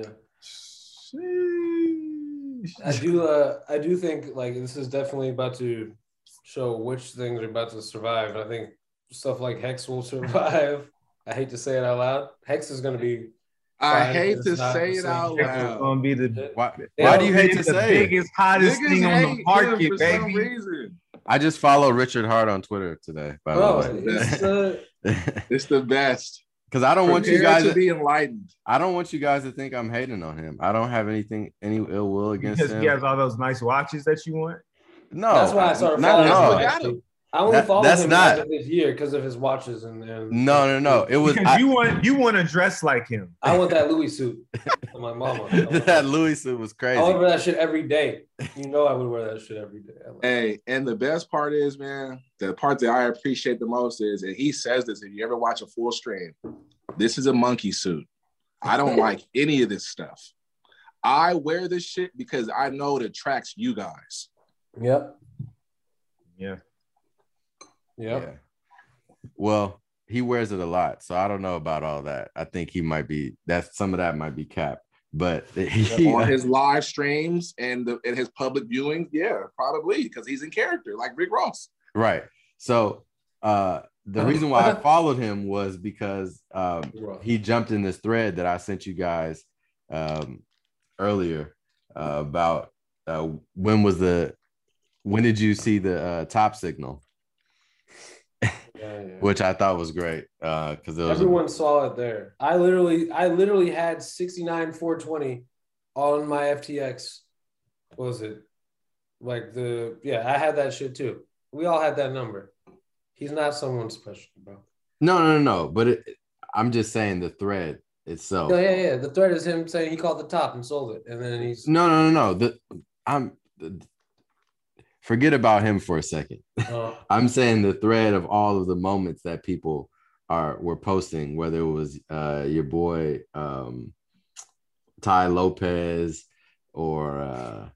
I do think like this is definitely about to show which things are about to survive. And I think stuff like Hex will survive. I hate to say it out loud. Hex is going to be. I hate to say it out loud. Going to be why do you hate to say it? Biggest, hottest thing on the market, baby. I just follow Richard Hart on Twitter today. By the way, it's the best. Because I don't want you guys to be enlightened. I don't want you guys to think I'm hating on him. I don't have any ill will against him. Because he has all those nice watches that you want. No, that's why I started following him. I only followed him as of this year because of his watches and no. It was because you want to dress like him. I want that Louis suit for my mama. That Louis suit was crazy. I would wear that shit every day. I would wear that shit every day. Hey, and the best part is, man, the part that I appreciate the most is, and he says this if you ever watch a full stream, this is a monkey suit. I don't like any of this stuff. I wear this shit because I know it attracts you guys. Yep. Yeah. Yeah. Well, he wears it a lot, so I don't know about all that. I think he might be some of that might be capped, but on his live streams and his public viewings, yeah, probably because he's in character like Rick Ross. Right. So the reason why I followed him was because he jumped in this thread that I sent you guys earlier about when did you see the top signal? Which I thought was great because everyone saw it there. I literally had 69,420 on my FTX. What was it? I had that shit too. We all had that number. He's not someone special, bro. No. But I'm just saying the thread itself. Yeah. The thread is him saying he called the top and sold it, and then he's no. Forget about him for a second. I'm saying the thread of all of the moments that people were posting, whether it was your boy Ty Lopez or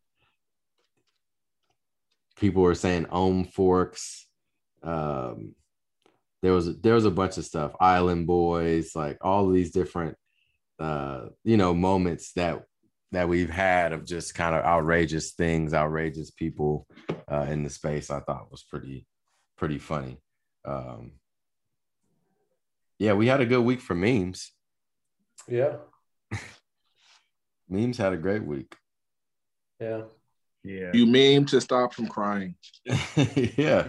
people were saying Ohm Forks. There was a bunch of stuff. Island Boys, like all of these different moments that we've had of just kind of outrageous things, outrageous people in the space. I thought was pretty pretty funny. Yeah, we had a good week for memes. Yeah. Memes had a great week. Yeah. Yeah. You meme to stop from crying. Yeah.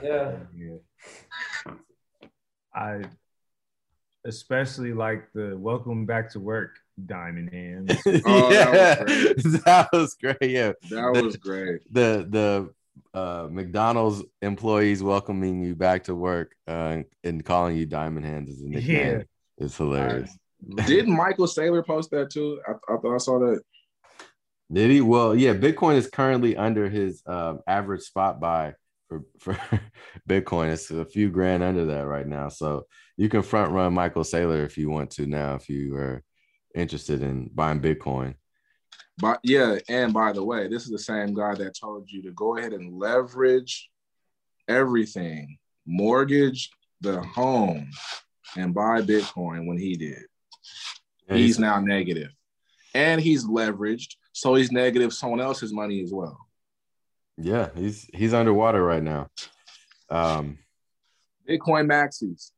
I especially like the welcome back to work diamond hands. Oh, yeah, that was great. Yeah, that was great. The McDonald's employees welcoming you back to work and calling you Diamond Hands as a nickname. Yeah. It's hilarious. Didn't Michael Saylor post that too? I thought I saw that. Did he? Well, yeah. Bitcoin is currently under his average spot buy for Bitcoin. It's a few grand under that right now. So you can front run Michael Saylor if you want to now, if you are interested in buying Bitcoin. But yeah, and by the way, this is the same guy that told you to go ahead and leverage everything, mortgage the home, and buy Bitcoin when he did. Yeah, he's now negative. And he's leveraged, so he's negative someone else's money as well. Yeah, he's underwater right now. Bitcoin maxis.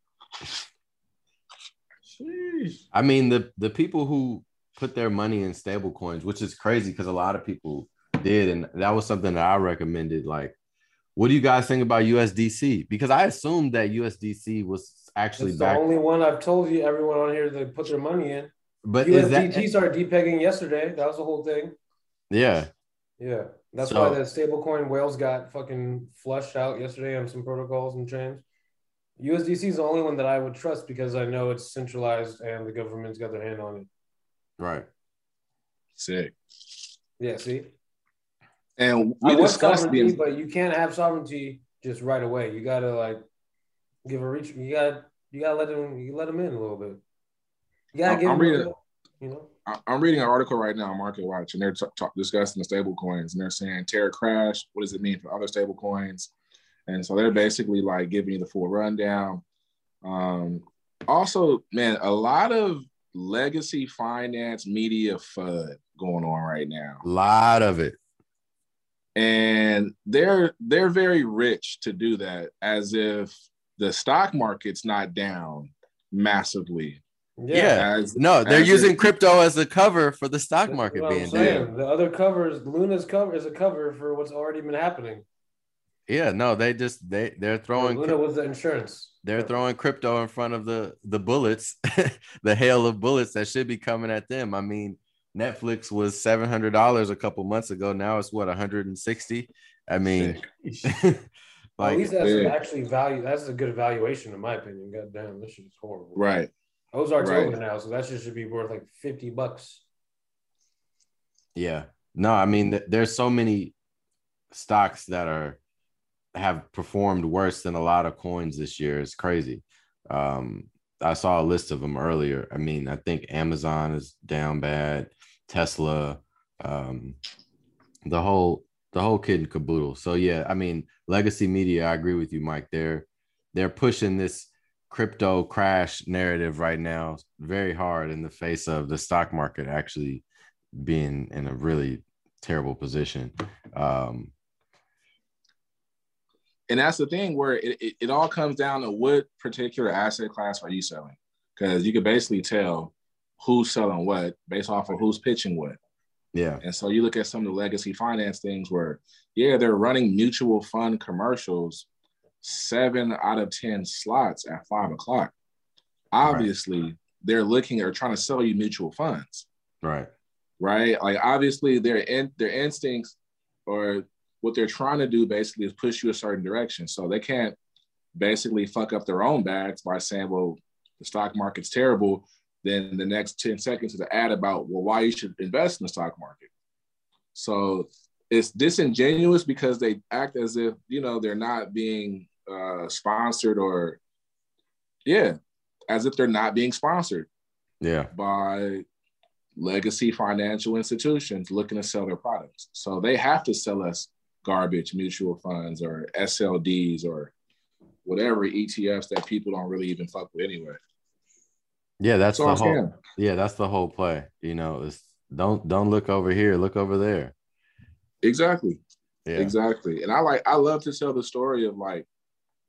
Sheesh. I mean, the people who put their money in stable coins, which is crazy because a lot of people did, and that was something that I recommended. Like, what do you guys think about USDC? Because I assumed that USDC was actually it's back. The only one I've told you, everyone on here, to put their money in. But USDT started depegging yesterday. That was the whole thing. Yeah. Yeah. That's why the stablecoin whales got fucking flushed out yesterday on some protocols and chains. USDC is the only one that I would trust because I know it's centralized and the government's got their hand on it. Right. Sick. Yeah, see? And we discussed sovereignty, but you can't have sovereignty just right away. You gotta like give a reach. You gotta let them in a little bit. You gotta give them, you know. I'm reading an article right now on Market Watch, and they're discussing the stable coins, and they're saying Terra crash. What does it mean for other stable coins? And so they're basically like giving you the full rundown. Also, man, a lot of legacy finance media FUD going on right now. A lot of it. And they're very rich to do that, as if the stock market's not down massively. Yeah. They're using crypto as a cover for the stock market being down. The other covers, Luna's cover is a cover for what's already been happening. Yeah, no, they're throwing Luna was the insurance. They're throwing crypto in front of the bullets, the hail of bullets that should be coming at them. I mean, Netflix was $700 a couple months ago. Now it's what, $160? I mean, at least that's actually value. That's a good evaluation in my opinion. God damn, this shit is horrible. Right. Ozark's over now, so that shit should be worth like $50. Yeah. No, I mean, there's so many stocks that have performed worse than a lot of coins this year. It's crazy. I saw a list of them earlier. I mean, I think Amazon is down bad, Tesla, the whole kit and caboodle. So yeah, I mean, legacy media, I agree with you, Mike. They're pushing this crypto crash narrative right now very hard in the face of the stock market actually being in a really terrible position. And that's the thing where it all comes down to what particular asset class are you selling? Because you can basically tell who's selling what based off of who's pitching what. Yeah. And so you look at some of the legacy finance things where, yeah, they're running mutual fund commercials 7 out of 10 slots at 5 o'clock. Obviously, they're looking or trying to sell you mutual funds. Right. Right. Like obviously their instincts or what they're trying to do basically is push you a certain direction. So they can't basically fuck up their own bags by saying, well, the stock market's terrible. Then the next 10 seconds is an ad about, well, why you should invest in the stock market. So it's disingenuous because they act as if, you know, they're not being sponsored or, as if they're not being sponsored by legacy financial institutions looking to sell their products. So they have to sell us garbage mutual funds or SLDs or whatever ETFs that people don't really even fuck with anyway. Yeah, that's the whole. Yeah, that's the whole play. You know, it's don't look over here, look over there. Exactly. Yeah. Exactly. And I love to tell the story of like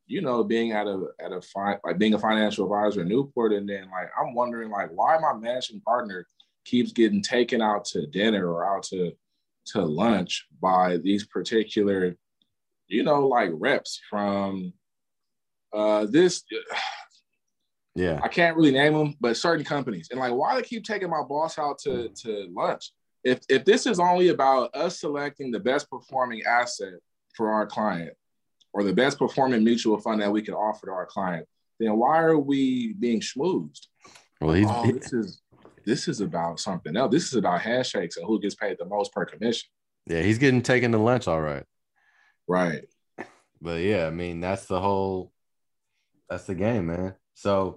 you know, being being a financial advisor in Newport, and then like I'm wondering like why my managing partner keeps getting taken out to dinner or out to lunch by these particular, you know, like reps from this. Yeah, I can't really name them, but certain companies, and like why they keep taking my boss out to lunch. If this is only about us selecting the best performing asset for our client or the best performing mutual fund that we can offer to our client, then why are we being schmoozed? Well, this is about something else. This is about handshakes and who gets paid the most per commission. Yeah, he's getting taken to lunch, all right. Right. But yeah, I mean, that's the game, man. So,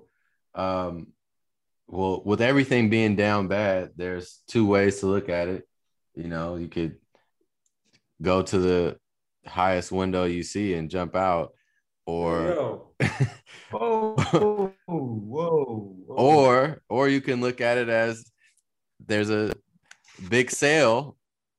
well, with everything being down bad, there's two ways to look at it. You know, you could go to the highest window you see and jump out, or whoa. Or you can look at it as there's a big sale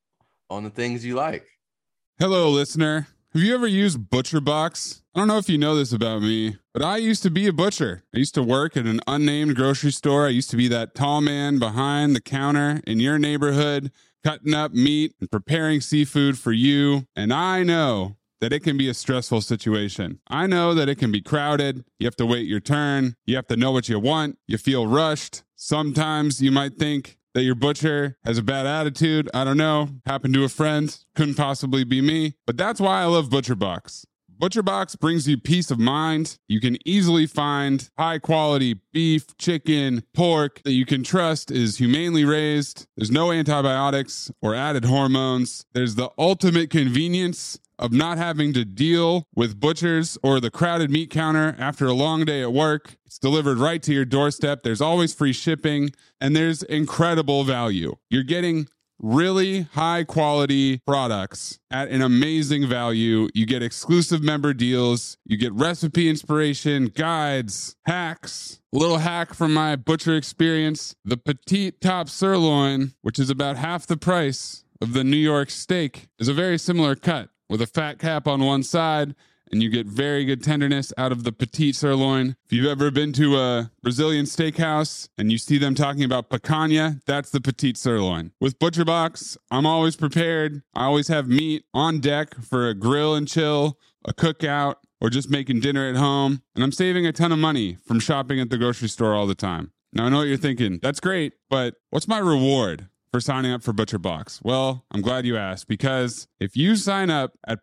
on the things you like. Hello, listener. Have you ever used ButcherBox? I don't know if you know this about me, but I used to be a butcher. I used to work at an unnamed grocery store. I used to be that tall man behind the counter in your neighborhood, cutting up meat and preparing seafood for you. And I know that it can be a stressful situation. I know that it can be crowded. You have to wait your turn. You have to know what you want. You feel rushed. Sometimes you might think that your butcher has a bad attitude. I don't know. Happened to a friend. Couldn't possibly be me. But that's why I love ButcherBox. ButcherBox brings you peace of mind. You can easily find high quality beef, chicken, pork that you can trust is humanely raised. There's no antibiotics or added hormones. There's the ultimate convenience of not having to deal with butchers or the crowded meat counter after a long day at work. It's delivered right to your doorstep. There's always free shipping, and there's incredible value. You're getting really high quality products at an amazing value. You get exclusive member deals. You get recipe inspiration, guides, hacks. A little hack from my butcher experience. The petite top sirloin, which is about half the price of the New York steak, is a very similar cut with a fat cap on one side, and you get very good tenderness out of the petite sirloin. If you've ever been to a Brazilian steakhouse and you see them talking about picanha, that's the petite sirloin. With ButcherBox, I'm always prepared. I always have meat on deck for a grill and chill, a cookout, or just making dinner at home. And I'm saving a ton of money from shopping at the grocery store all the time. Now, I know what you're thinking. That's great, but what's my reward for signing up for ButcherBox? Well, I'm glad you asked, because if you sign up at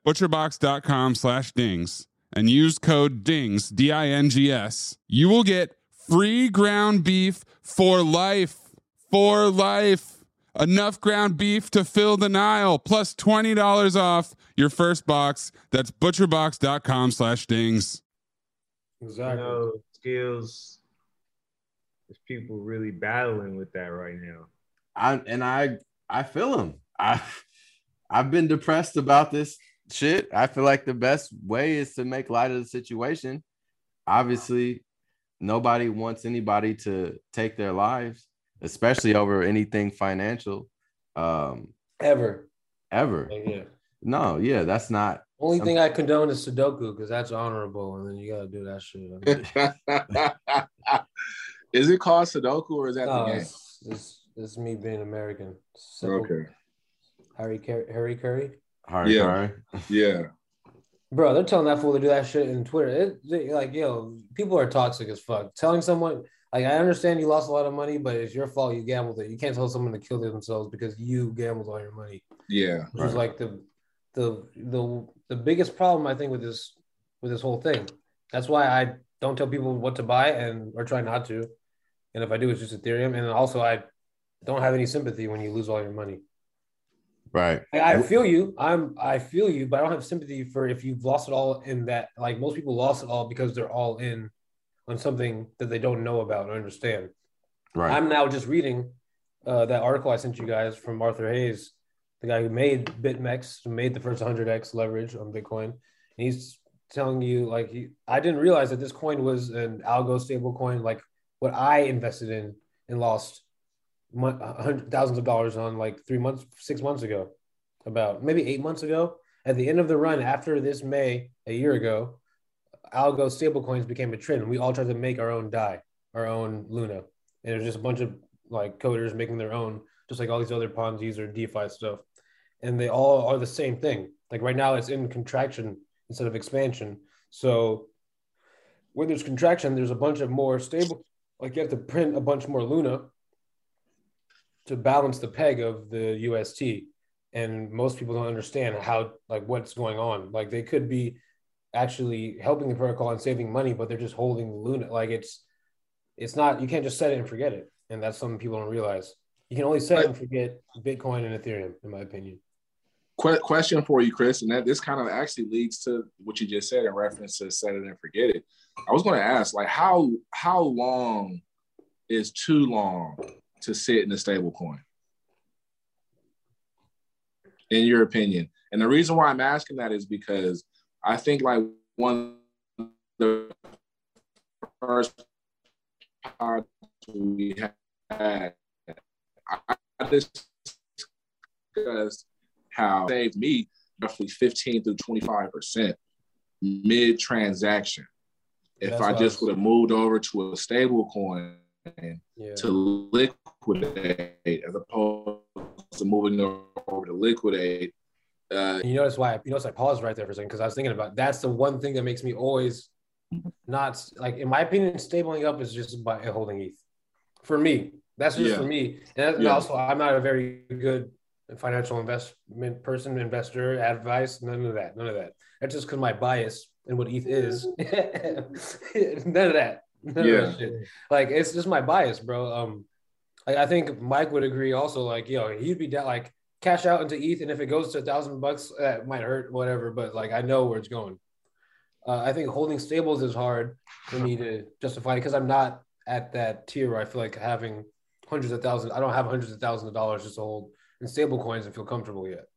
butcherbox.com/dings and use code DINGS, DINGS, you will get free ground beef for life. For life. Enough ground beef to fill the Nile, plus $20 off your first box. That's butcherbox.com/dings. Exactly. You know, skills, there's people really battling with that right now. I feel him. I've been depressed about this shit. I feel like the best way is to make light of the situation. Obviously, nobody wants anybody to take their lives, especially over anything financial. Ever. Yeah. No, yeah, that's not. Only thing I condone is Sudoku, because that's honorable, and then you gotta do that shit. Is it called Sudoku, or is that the game? It's me being American. Okay. Harry Curry. Curry. Yeah. Bro, they're telling that fool to do that shit in Twitter. People are toxic as fuck. Telling someone, like, I understand you lost a lot of money, but it's your fault. You gambled it. You can't tell someone to kill themselves because you gambled all your money. Yeah. Which is like the biggest problem, I think, with this whole thing. That's why I don't tell people what to buy or try not to. And if I do, it's just Ethereum. And also, I don't have any sympathy when you lose all your money. Right. I feel you. I feel you, but I don't have sympathy for if you've lost it all in that. Like, most people lost it all because they're all in on something that they don't know about or understand. Right. I'm now just reading that article I sent you guys from Arthur Hayes, the guy who made BitMEX, who made the first 100x leverage on Bitcoin. And he's telling you, like, I didn't realize that this coin was an algo stable coin, like what I invested in and lost thousands of dollars on like 6 months ago, about maybe 8 months ago. At the end of the run, after this May, a year ago, algo stablecoins became a trend. We all tried to make our own DAI, our own Luna, and it was just a bunch of like coders making their own, just like all these other Ponzi's or DeFi stuff, and they all are the same thing. Like right now, it's in contraction instead of expansion. So when there's contraction, there's a bunch of more stable. Like you have to print a bunch more Luna to balance the peg of the UST. And most people don't understand how, like, what's going on. Like they could be actually helping the protocol and saving money, but they're just holding Luna. Like it's not, you can't just set it and forget it. And that's something people don't realize. You can only set and forget Bitcoin and Ethereum, in my opinion. Question for you, Chris, and that this kind of actually leads to what you just said in reference to set it and forget it. I was going to ask, like, how long is too long to sit in a stable coin, in your opinion? And the reason why I'm asking that is because I think like one of the first pods we had, I discussed how it saved me roughly 15 through 25% mid-transaction. If I just would have moved over to a stable coin to liquidate as opposed to moving over to liquidate. You notice I paused right there for a second because I was thinking about that's the one thing that makes me always not, like, in my opinion, stabling up is just by holding ETH. For me, that's just for me. And also, I'm not a very good financial investment person, investor, advice, none of that. That's just because my bias and what ETH is. None of that shit. Like, it's just my bias, bro. I think Mike would agree also, like, he'd be down, like, cash out into ETH, and if it goes to $1,000, that might hurt, whatever, but like I know where it's going. I think holding stables is hard for me to justify because I'm not at that tier where I feel like having hundreds of thousands. I don't have hundreds of thousands of dollars just to hold in stable coins and feel comfortable yet.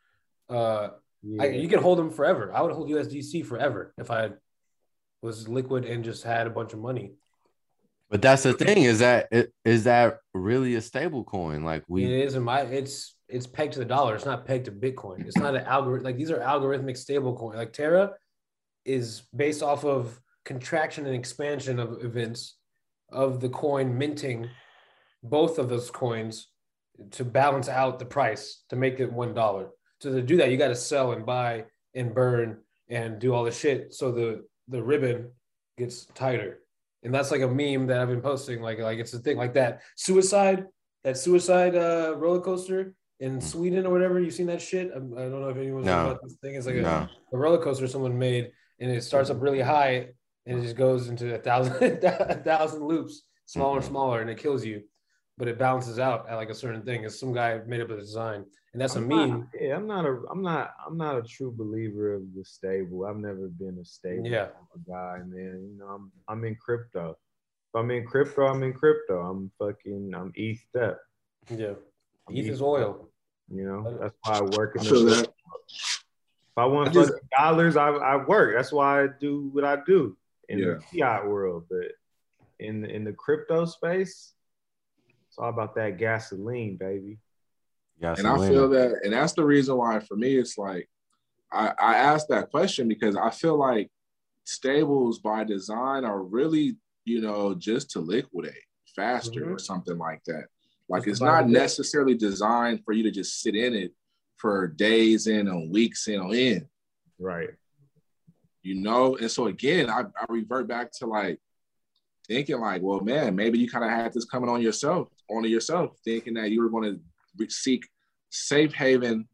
You can hold them forever. I would hold USDC forever if I was liquid and just had a bunch of money. But that's the thing, is that really a stable coin? Like it is it's pegged to the dollar. It's not pegged to Bitcoin. It's not an algorithm. Like these are algorithmic stable coin. Like Terra is based off of contraction and expansion of events of the coin minting both of those coins to balance out the price to make it $1. So to do that, you got to sell and buy and burn and do all the shit. So the ribbon gets tighter. And that's like a meme that I've been posting. Like it's a thing like that. Suicide roller coaster in Sweden or whatever. You've seen that shit? I don't know if anyone's about this thing. It's like a roller coaster someone made, and it starts up really high and it just goes into 1,000 loops, smaller and smaller, and it kills you. But it balances out at like a certain thing. It's some guy made up a design, and that's a meme. I'm not a true believer of the stable. I've never been a stable guy, man. You know, I'm in crypto. If I'm in crypto, I'm in crypto. I'm ETH'd up. Yeah, ETH is oil. You know, that's why I work in the. If I want dollars, I work. That's why I do what I do in the fiat world. But in the crypto space, it's all about that gasoline, baby. And I feel that, and that's the reason why for me, it's like, I asked that question because I feel like stables by design are really, just to liquidate faster or something like that. Like it's not necessarily designed for you to just sit in it for days in and weeks in on end. Right. And so again, I revert back to like thinking like, well, man, maybe you kind of had this coming onto yourself, thinking that you were going to seek safe haven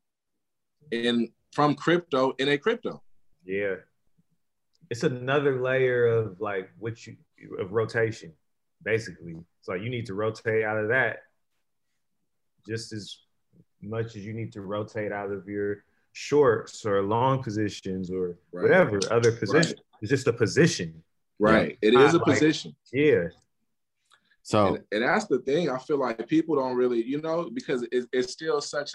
from crypto in a crypto. Yeah. It's another layer of like of rotation, basically. So you need to rotate out of that just as much as you need to rotate out of your shorts or long positions or whatever other position. It's just a position. Right. It is a position. Yeah. So and that's the thing. I feel like people don't really, because it's still such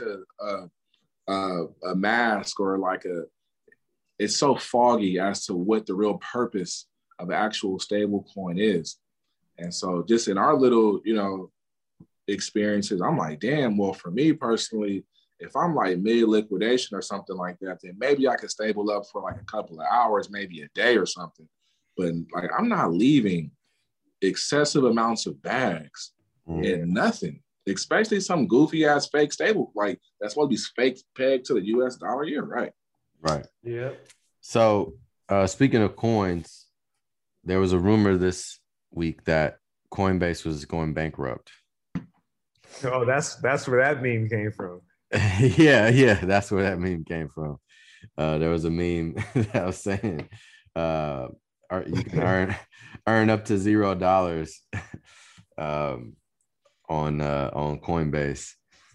a mask or like it's so foggy as to what the real purpose of actual stable coin is. And so just in our little, experiences, I'm like, damn, well, for me personally, if I'm like mid liquidation or something like that, then maybe I could stable up for like a couple of hours, maybe a day or something. but like I'm not leaving excessive amounts of bags and nothing, especially some goofy ass fake stable like that's supposed to be fake pegged to the US dollar. Yeah, right. Yeah. So speaking of coins, there was a rumor this week that Coinbase was going bankrupt. Oh, that's where that meme came from. yeah, that's where that meme came from. There was a meme that was saying you can earn up to $0 on Coinbase.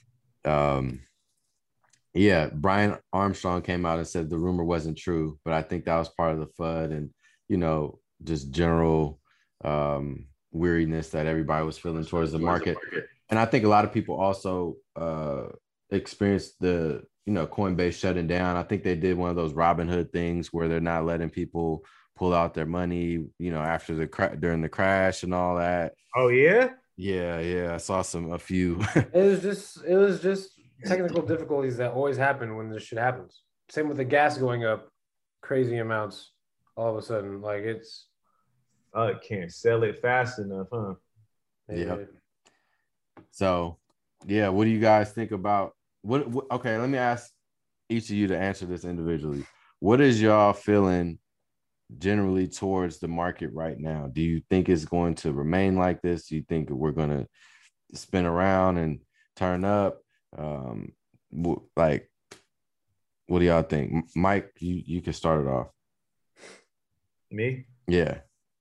Yeah, Brian Armstrong came out and said the rumor wasn't true, but I think that was part of the FUD and, you know, just general weariness that everybody was feeling towards the market. And I think a lot of people also experienced the, you know, Coinbase shutting down. I think they did one of those Robinhood things where they're not letting people pull out their money, you know, after during the crash and all that. Oh yeah? Yeah. I saw a few. It was just technical difficulties that always happen when this shit happens. Same with the gas going up crazy amounts all of a sudden. Like it's it can't sell it fast enough, huh? Yeah. So, yeah, what do you guys think about what okay, let me ask each of you to answer this individually. What is y'all feeling generally towards the market right now? Do you think it's going to remain like this? Do you think we're going to spin around and turn up? Like, what do y'all think? Mike, you can start it off. Me? Yeah.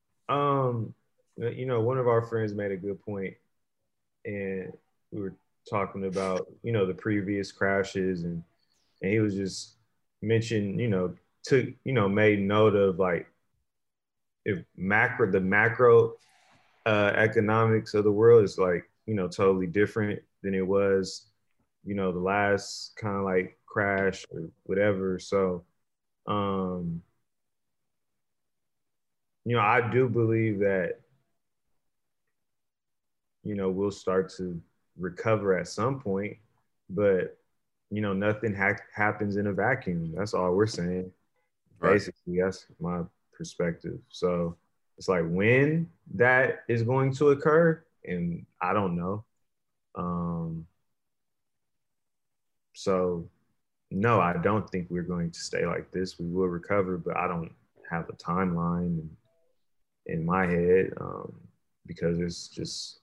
You know, one of our friends made a good point, and we were talking about, you know, the previous crashes, and he was just mentioned, you know, made note of like if the macro economics of the world is like, you know, totally different than it was, you know, the last kind of like crash or whatever. So, you know, I do believe that, you know, we'll start to recover at some point, but, you know, nothing happens in a vacuum. That's all we're saying. Right. Basically, that's my perspective. So it's like when that is going to occur, and I don't know. So no, I don't think we're going to stay like this. We will recover, but I don't have a timeline in my head because it's just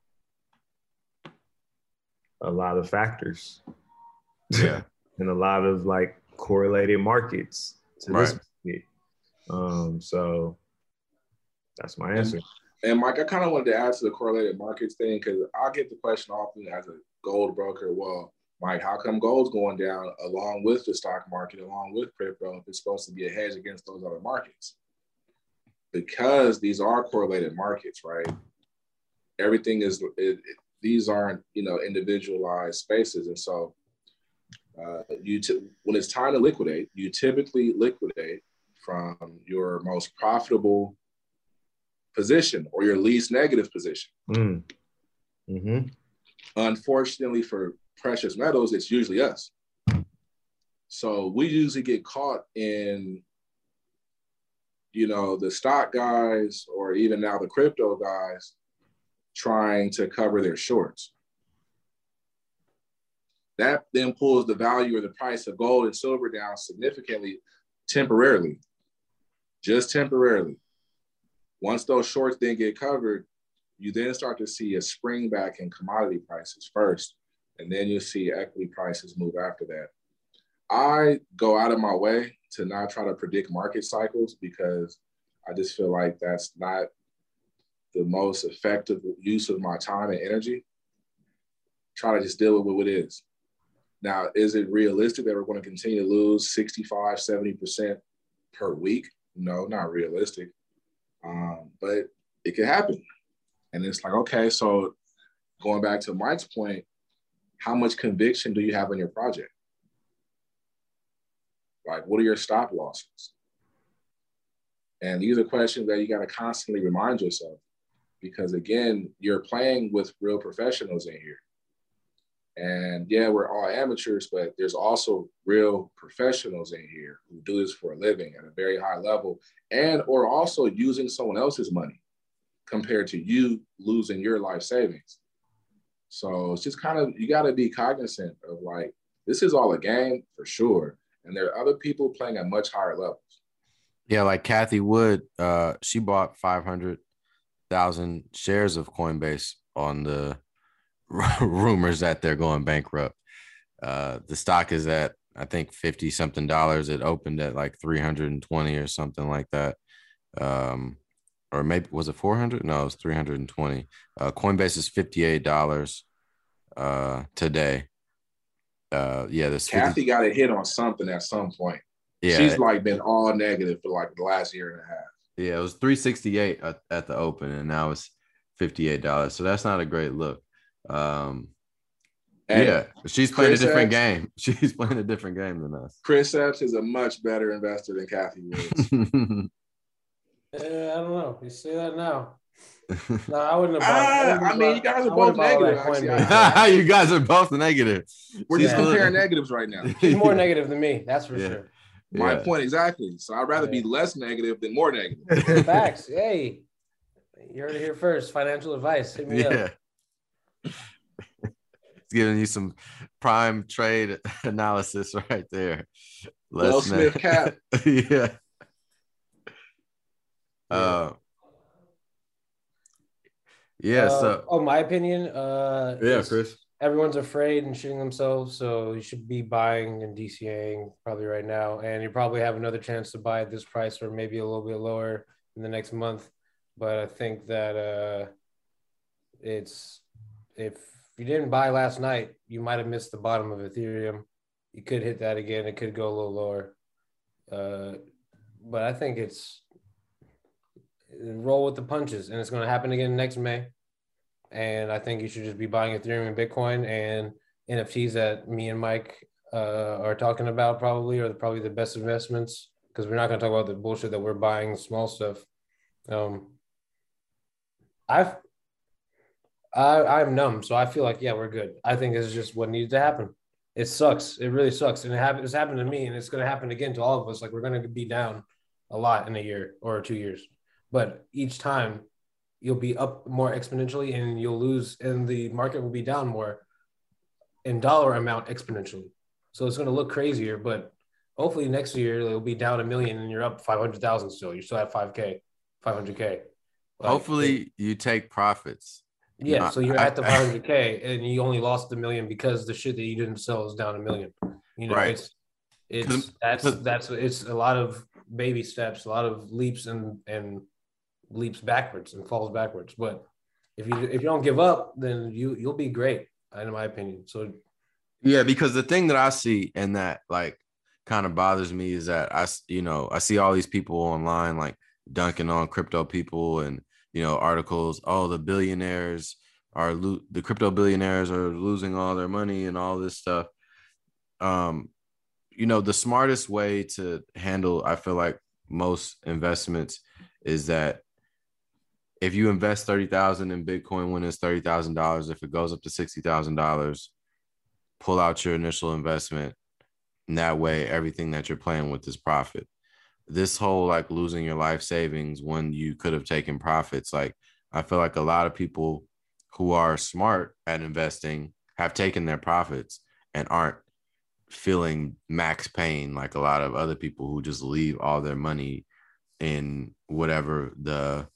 a lot of factors. Yeah. And a lot of like correlated markets to this market. So that's my answer. And Mike, I kind of wanted to add to the correlated markets thing because I get the question often as a gold broker, well, Mike, how come gold's going down along with the stock market, along with crypto, if it's supposed to be a hedge against those other markets? Because these are correlated markets, right? Everything is, these aren't, you know, individualized spaces. And so when it's time to liquidate, you typically liquidate from your most profitable position or your least negative position. Mm-hmm. Unfortunately for precious metals, it's usually us. So we usually get caught in, you know, the stock guys or even now the crypto guys trying to cover their shorts. That then pulls the value or the price of gold and silver down significantly, temporarily, just temporarily. Once those shorts then get covered, you then start to see a spring back in commodity prices first, and then you'll see equity prices move after that. I go out of my way to not try to predict market cycles because I just feel like that's not the most effective use of my time and energy. Try to just deal with what it is. Now, is it realistic that we're going to continue to lose 65, 70% per week? No, not realistic. But it could happen. And it's like, okay, so going back to Mike's point, how much conviction do you have in your project? Like, what are your stop losses? And these are questions that you got to constantly remind yourself because, again, you're playing with real professionals in here. And yeah, we're all amateurs, but there's also real professionals in here who do this for a living at a very high level, and or also using someone else's money compared to you losing your life savings. So it's just kind of, you got to be cognizant of like, this is all a game for sure. And there are other people playing at much higher levels. Yeah, like Kathy Wood, she bought 500,000 shares of Coinbase on the rumors that they're going bankrupt. The stock is at, I think, 50 something dollars. It opened at like 320 or something like that. Or maybe was it 400? No, it was 320. Coinbase is $58 today. Yeah, this Kathy got a hit on something at some point. Yeah, she's like been all negative for like the last year and a half. Yeah, it was 368 at the open, and now it's $58. So that's not a great look. Yeah, she's playing a different game. She's playing a different game than us. Chris Epps is a much better investor than Kathy Woods. I don't know. You say that now. No, I wouldn't have bought. I mean, you guys are both negative. You guys are both negative. We're just comparing negatives right now. She's more negative than me. That's for sure. My point exactly. So I'd rather be less negative than more negative. Facts. Hey, you heard it here first. Financial advice. Hit me up. It's giving you some prime trade analysis right there. Will Smith cap. Yeah. So my opinion, Chris, everyone's afraid and shitting themselves, so you should be buying and DCAing probably right now, and you probably have another chance to buy at this price or maybe a little bit lower in the next month. But I think that if you didn't buy last night, you might have missed the bottom of Ethereum. You could hit that again. It could go a little lower, but I think it's roll with the punches, and it's going to happen again next May. And I think you should just be buying Ethereum and Bitcoin and NFTs that me and Mike are talking about probably are probably the best investments, because we're not going to talk about the bullshit that we're buying, small stuff. I'm numb, so I feel like, yeah, we're good. I think this is just what needs to happen. It sucks. It really sucks. And it's happened to me, and it's going to happen again to all of us. Like, we're going to be down a lot in a year or 2 years. But each time you'll be up more exponentially and you'll lose, and the market will be down more in dollar amount exponentially. So it's going to look crazier, but hopefully next year it'll be down 1 million and you're up 500,000 still. You're still at 500K. Like, hopefully you take profits. Yeah, so you're at the 500K and you only lost 1 million because the shit that you didn't sell is down 1 million. You know, right. It's a lot of baby steps, a lot of leaps and leaps backwards and falls backwards. But if you don't give up, then you'll be great, in my opinion. So yeah, because the thing that I see and that like kind of bothers me is that I see all these people online like dunking on crypto people and articles. Oh, the crypto billionaires are losing all their money and all this stuff. The smartest way to handle, I feel like, most investments is that if you invest $30,000 in Bitcoin when it's $30,000, if it goes up to $60,000, pull out your initial investment. And that way, everything that you're playing with is profit. This whole like losing your life savings when you could have taken profits, like I feel like a lot of people who are smart at investing have taken their profits and aren't feeling max pain like a lot of other people who just leave all their money in whatever the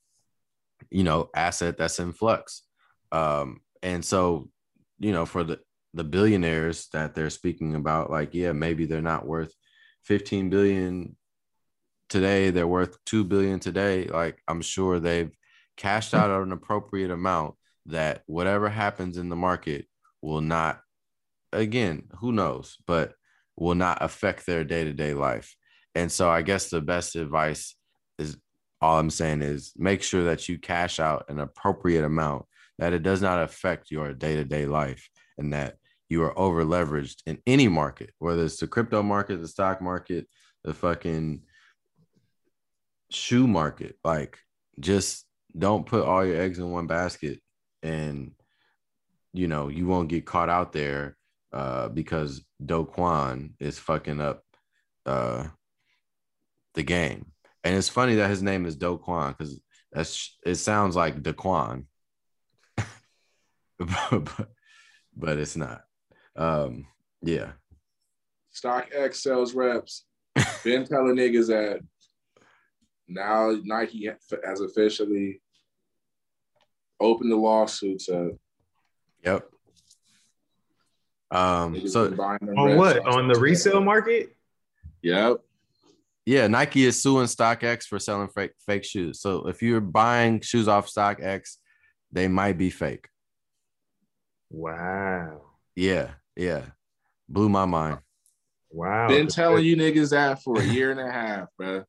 asset that's in flux. And so for the billionaires that they're speaking about, like, yeah, maybe they're not worth 15 billion today, they're worth 2 billion today. Like, I'm sure they've cashed out an appropriate amount that whatever happens in the market will not, again, who knows, but will not affect their day-to-day life. And so I guess the best advice is, all I'm saying is, make sure that you cash out an appropriate amount, that it does not affect your day-to-day life, and that you are over leveraged in any market, whether it's the crypto market, the stock market, the fucking shoe market. Like, just don't put all your eggs in one basket and you know, you won't get caught out there because Do Kwon is fucking up the game. And it's funny that his name is Do Kwon because it sounds like Daquan. but it's not. Yeah. StockX sales reps been telling niggas that now Nike has officially opened the lawsuits up. Yep. So on what? On the resale market? Yep. Yeah, Nike is suing StockX for selling fake shoes. So if you're buying shoes off StockX, they might be fake. Wow. Yeah. Blew my mind. Wow. Been telling you niggas that for a year and a half, bro.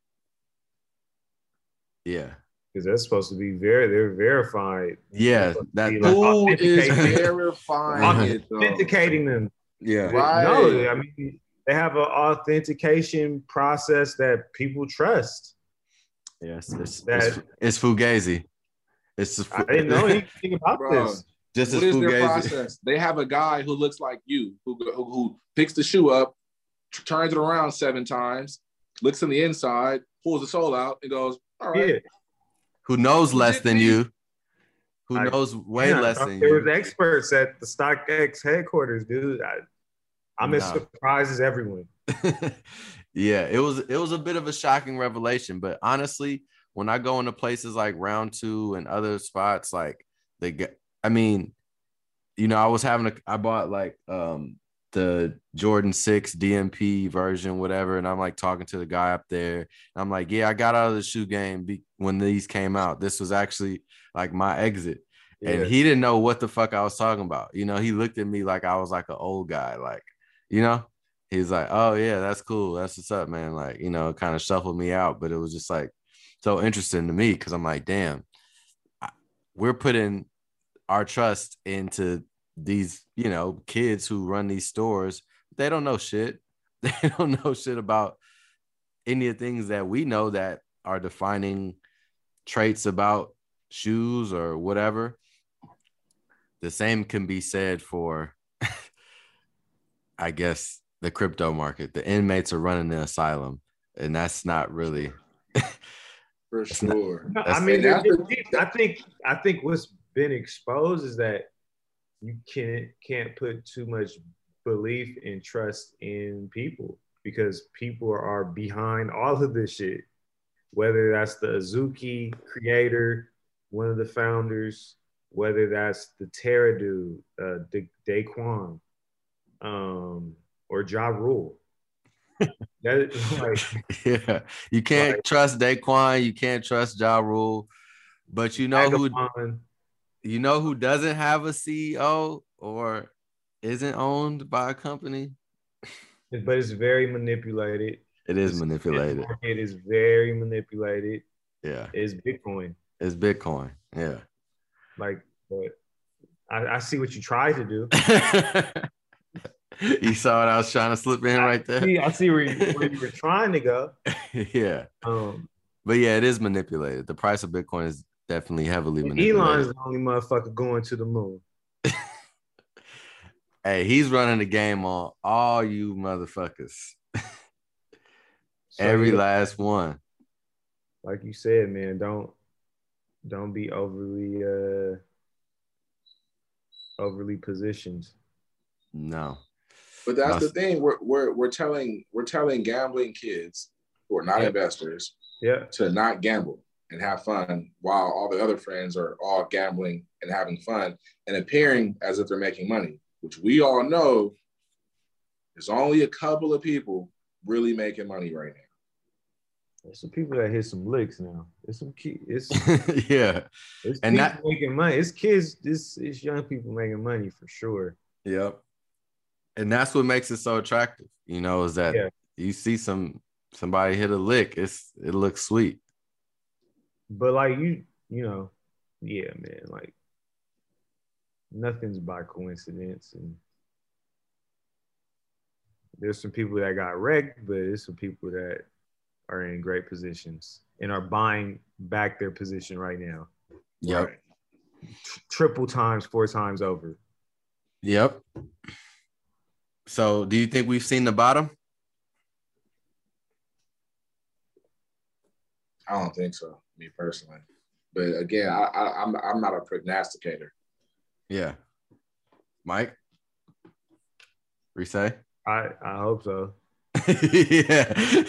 Yeah. Because that's supposed to be they're verified. Yeah. Who is verifying it, though? Authenticating them. Yeah. Right. No, I mean, they have an authentication process that people trust. Yes, it's Fugazi. I didn't know anything about this. Just what is their process? They have a guy who looks like you, who picks the shoe up, turns it around 7 times, looks on the inside, pulls the sole out, and goes, all right. Yeah. Who knows less than you? Who knows way less than you? There was experts at the StockX headquarters, dude. I'm as surprised as everyone. Yeah, it was a bit of a shocking revelation, but honestly, when I go into places like Round 2 and other spots, like I mean, you know, I bought like the Jordan 6 DMP version, whatever, and I'm like talking to the guy up there, and I'm like, yeah, I got out of the shoe game when these came out. This was actually like my exit. Yeah. And he didn't know what the fuck I was talking about. You know, he looked at me like I was like an old guy, like, you know, he's like, oh yeah, that's cool. That's what's up, man. Like, you know, kind of shuffled me out, but it was just like so interesting to me because I'm like, damn, we're putting our trust into these, you know, kids who run these stores. They don't know shit. They don't know shit about any of the things that we know that are defining traits about shoes or whatever. The same can be said for, I guess, the crypto market. The inmates are running the asylum, and that's not really for sure. I mean, I think what's been exposed is that you can't put too much belief and trust in people because people are behind all of this shit. Whether that's the Azuki creator, one of the founders, whether that's the Terra dude, Daquan, or Ja Rule. Yeah, you can't trust Daquan, you can't trust Ja Rule, but you know who doesn't have a CEO or isn't owned by a company? But it's very manipulated. It is manipulated. It is very manipulated. Yeah. It's Bitcoin. It's Bitcoin. Yeah. Like, but I see what you tried to do. You saw what I was trying to slip in right there? I see where you were trying to go. Yeah. But yeah, it is manipulated. The price of Bitcoin is definitely heavily manipulated. Elon's the only motherfucker going to the moon. Hey, he's running the game on all you motherfuckers. Every last one. Like you said, man, don't be overly positioned. No. But that's the thing. We're telling gambling kids who are not investors to not gamble and have fun while all the other friends are all gambling and having fun and appearing as if they're making money, which we all know there's only a couple of people really making money right now. There's some people that hit some licks now. There's some kids. Yeah. It's and people making money. It's kids, it's young people making money for sure. Yep. And that's what makes it so attractive, you know, is that you see somebody hit a lick, it looks sweet. But like you know, yeah, man, like nothing's by coincidence. And there's some people that got wrecked, but there's some people that are in great positions and are buying back their position right now. Yep. Right. Triple times, 4 times over. Yep. So do you think we've seen the bottom? I don't think so, me personally. But again, I'm not a prognosticator. Yeah. Mike? Risay? I hope so. Yeah.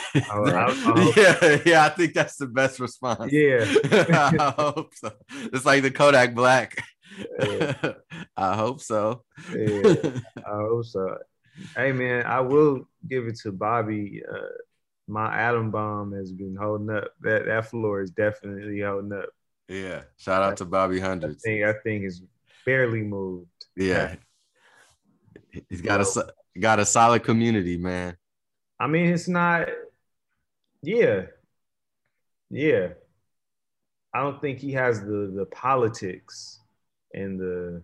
I think that's the best response. Yeah. I hope so. It's like the Kodak Black. Yeah. I hope so. Yeah, I hope so. Hey man, I will give it to Bobby. My atom bomb has been holding up. That floor is definitely holding up. Yeah. Shout out to Bobby Hundreds. I think it's barely moved. Yeah. He's got a solid community, man. I mean, it's not. Yeah. I don't think he has the politics and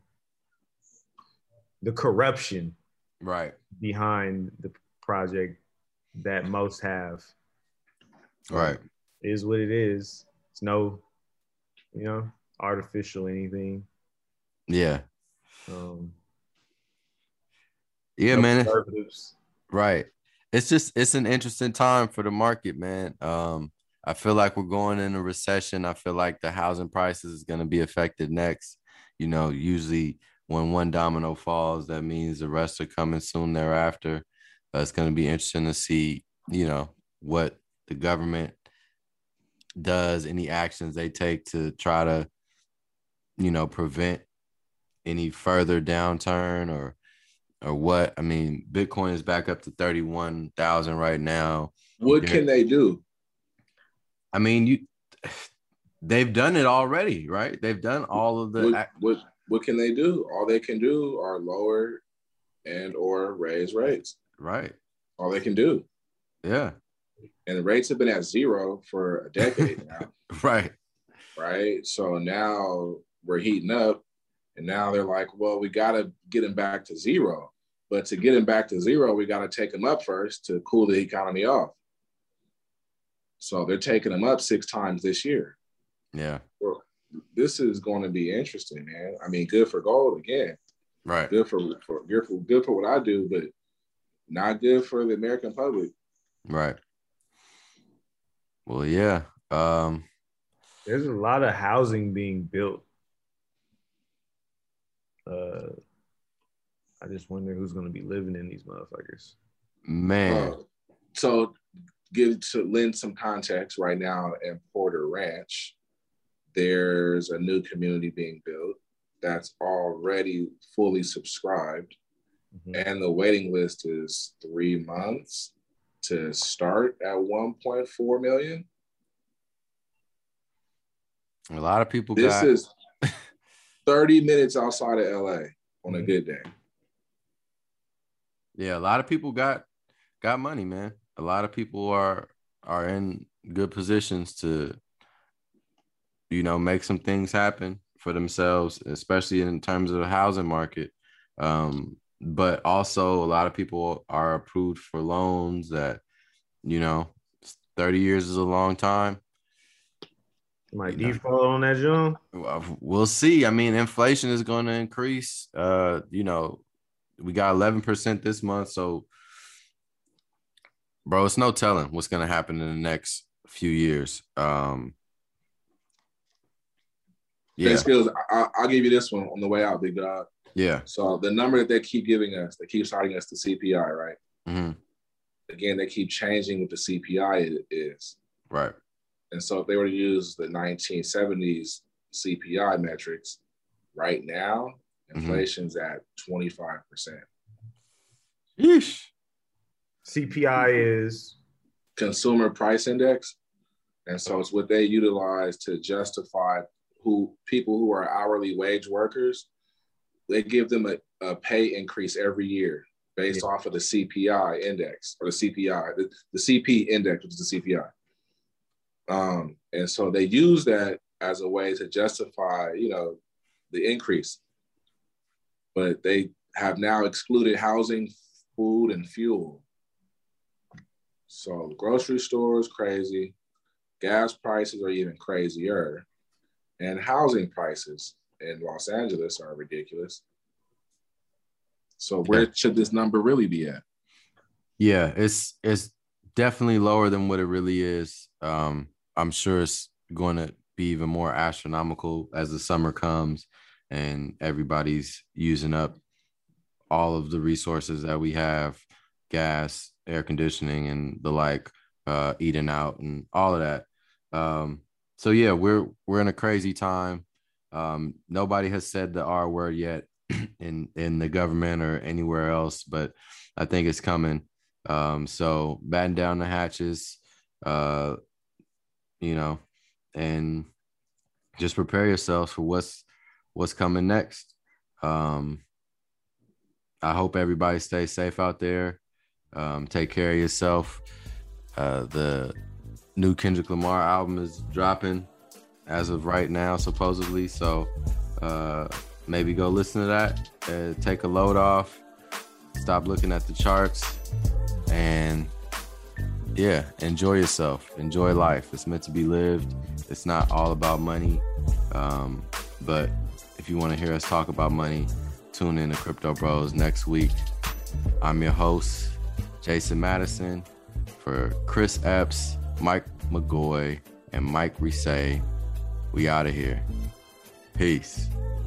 the corruption right behind the project that most have. Right. It is what it is. It's no, artificial anything. Yeah. Yeah, man. Right. It's an interesting time for the market, man. I feel like we're going in a recession. I feel like the housing prices is going to be affected next. Usually when one domino falls, that means the rest are coming soon thereafter. It's going to be interesting to see, what the government does, any actions they take to try to, prevent any further downturn or what. I mean, Bitcoin is back up to 31,000 right now. What can they do? I mean, they've done it already, right? They've done all of the. What can they do? All they can do are lower and or raise rates. Right. All they can do. Yeah. And the rates have been at zero for a decade now. Right. Right. So now we're heating up, and now they're like, well, we got to get them back to zero. But to get them back to zero, we got to take them up first to cool the economy off. So they're taking them up 6 times this year. Yeah. Well, this is going to be interesting, man. I mean, good for gold again. Right. Good for what I do, but not good for the American public. Right. Well, yeah. There's a lot of housing being built. I just wonder who's going to be living in these motherfuckers. Man. So to lend some context, right now in Porter Ranch, there's a new community being built that's already fully subscribed. Mm-hmm. And the waiting list is 3 months to start at 1.4 million. A lot of people This is 30 minutes outside of LA on a good day. Yeah, a lot of people got money, man. A lot of people are in good positions to, make some things happen for themselves, especially in terms of the housing market. But also a lot of people are approved for loans that, 30 years is a long time. Might default on that, John? We'll see. I mean, inflation is going to increase. We got 11% this month. So, bro, it's no telling what's going to happen in the next few years. Yeah. I'll give you this one on the way out, big dog. Yeah. So the number that they keep giving us, they keep citing us the CPI, right? Mm-hmm. Again, they keep changing what the CPI is. Right. And so if they were to use the 1970s CPI metrics, right now, inflation's at 25%. Yeesh. CPI is? Consumer Price Index. And so it's what they utilize to justify people who are hourly wage workers. They give them a pay increase every year based off of the CPI index, or the CPI, the CP index, which is the CPI. And so they use that as a way to justify, the increase. But they have now excluded housing, food, and fuel. So grocery stores, crazy. Gas prices are even crazier. And housing prices in Los Angeles are ridiculous. So where should this number really be at? Yeah, it's definitely lower than what it really is. I'm sure it's going to be even more astronomical as the summer comes and everybody's using up all of the resources that we have, gas, air conditioning, and the like, eating out and all of that. So yeah, we're in a crazy time. Nobody has said the R word yet in the government or anywhere else, but I think it's coming. So batten down the hatches, and just prepare yourselves for what's coming next. I hope everybody stays safe out there. Take care of yourself. The new Kendrick Lamar album is dropping as of right now, supposedly. So maybe go listen to that. Take a load off. Stop looking at the charts. And yeah, enjoy yourself. Enjoy life. It's meant to be lived. It's not all about money. But if you want to hear us talk about money, tune in to Crypto Bros next week. I'm your host, Jason Madison. For Chris Epps, Mike McGoy, and Mike Risset, we out of here. Peace.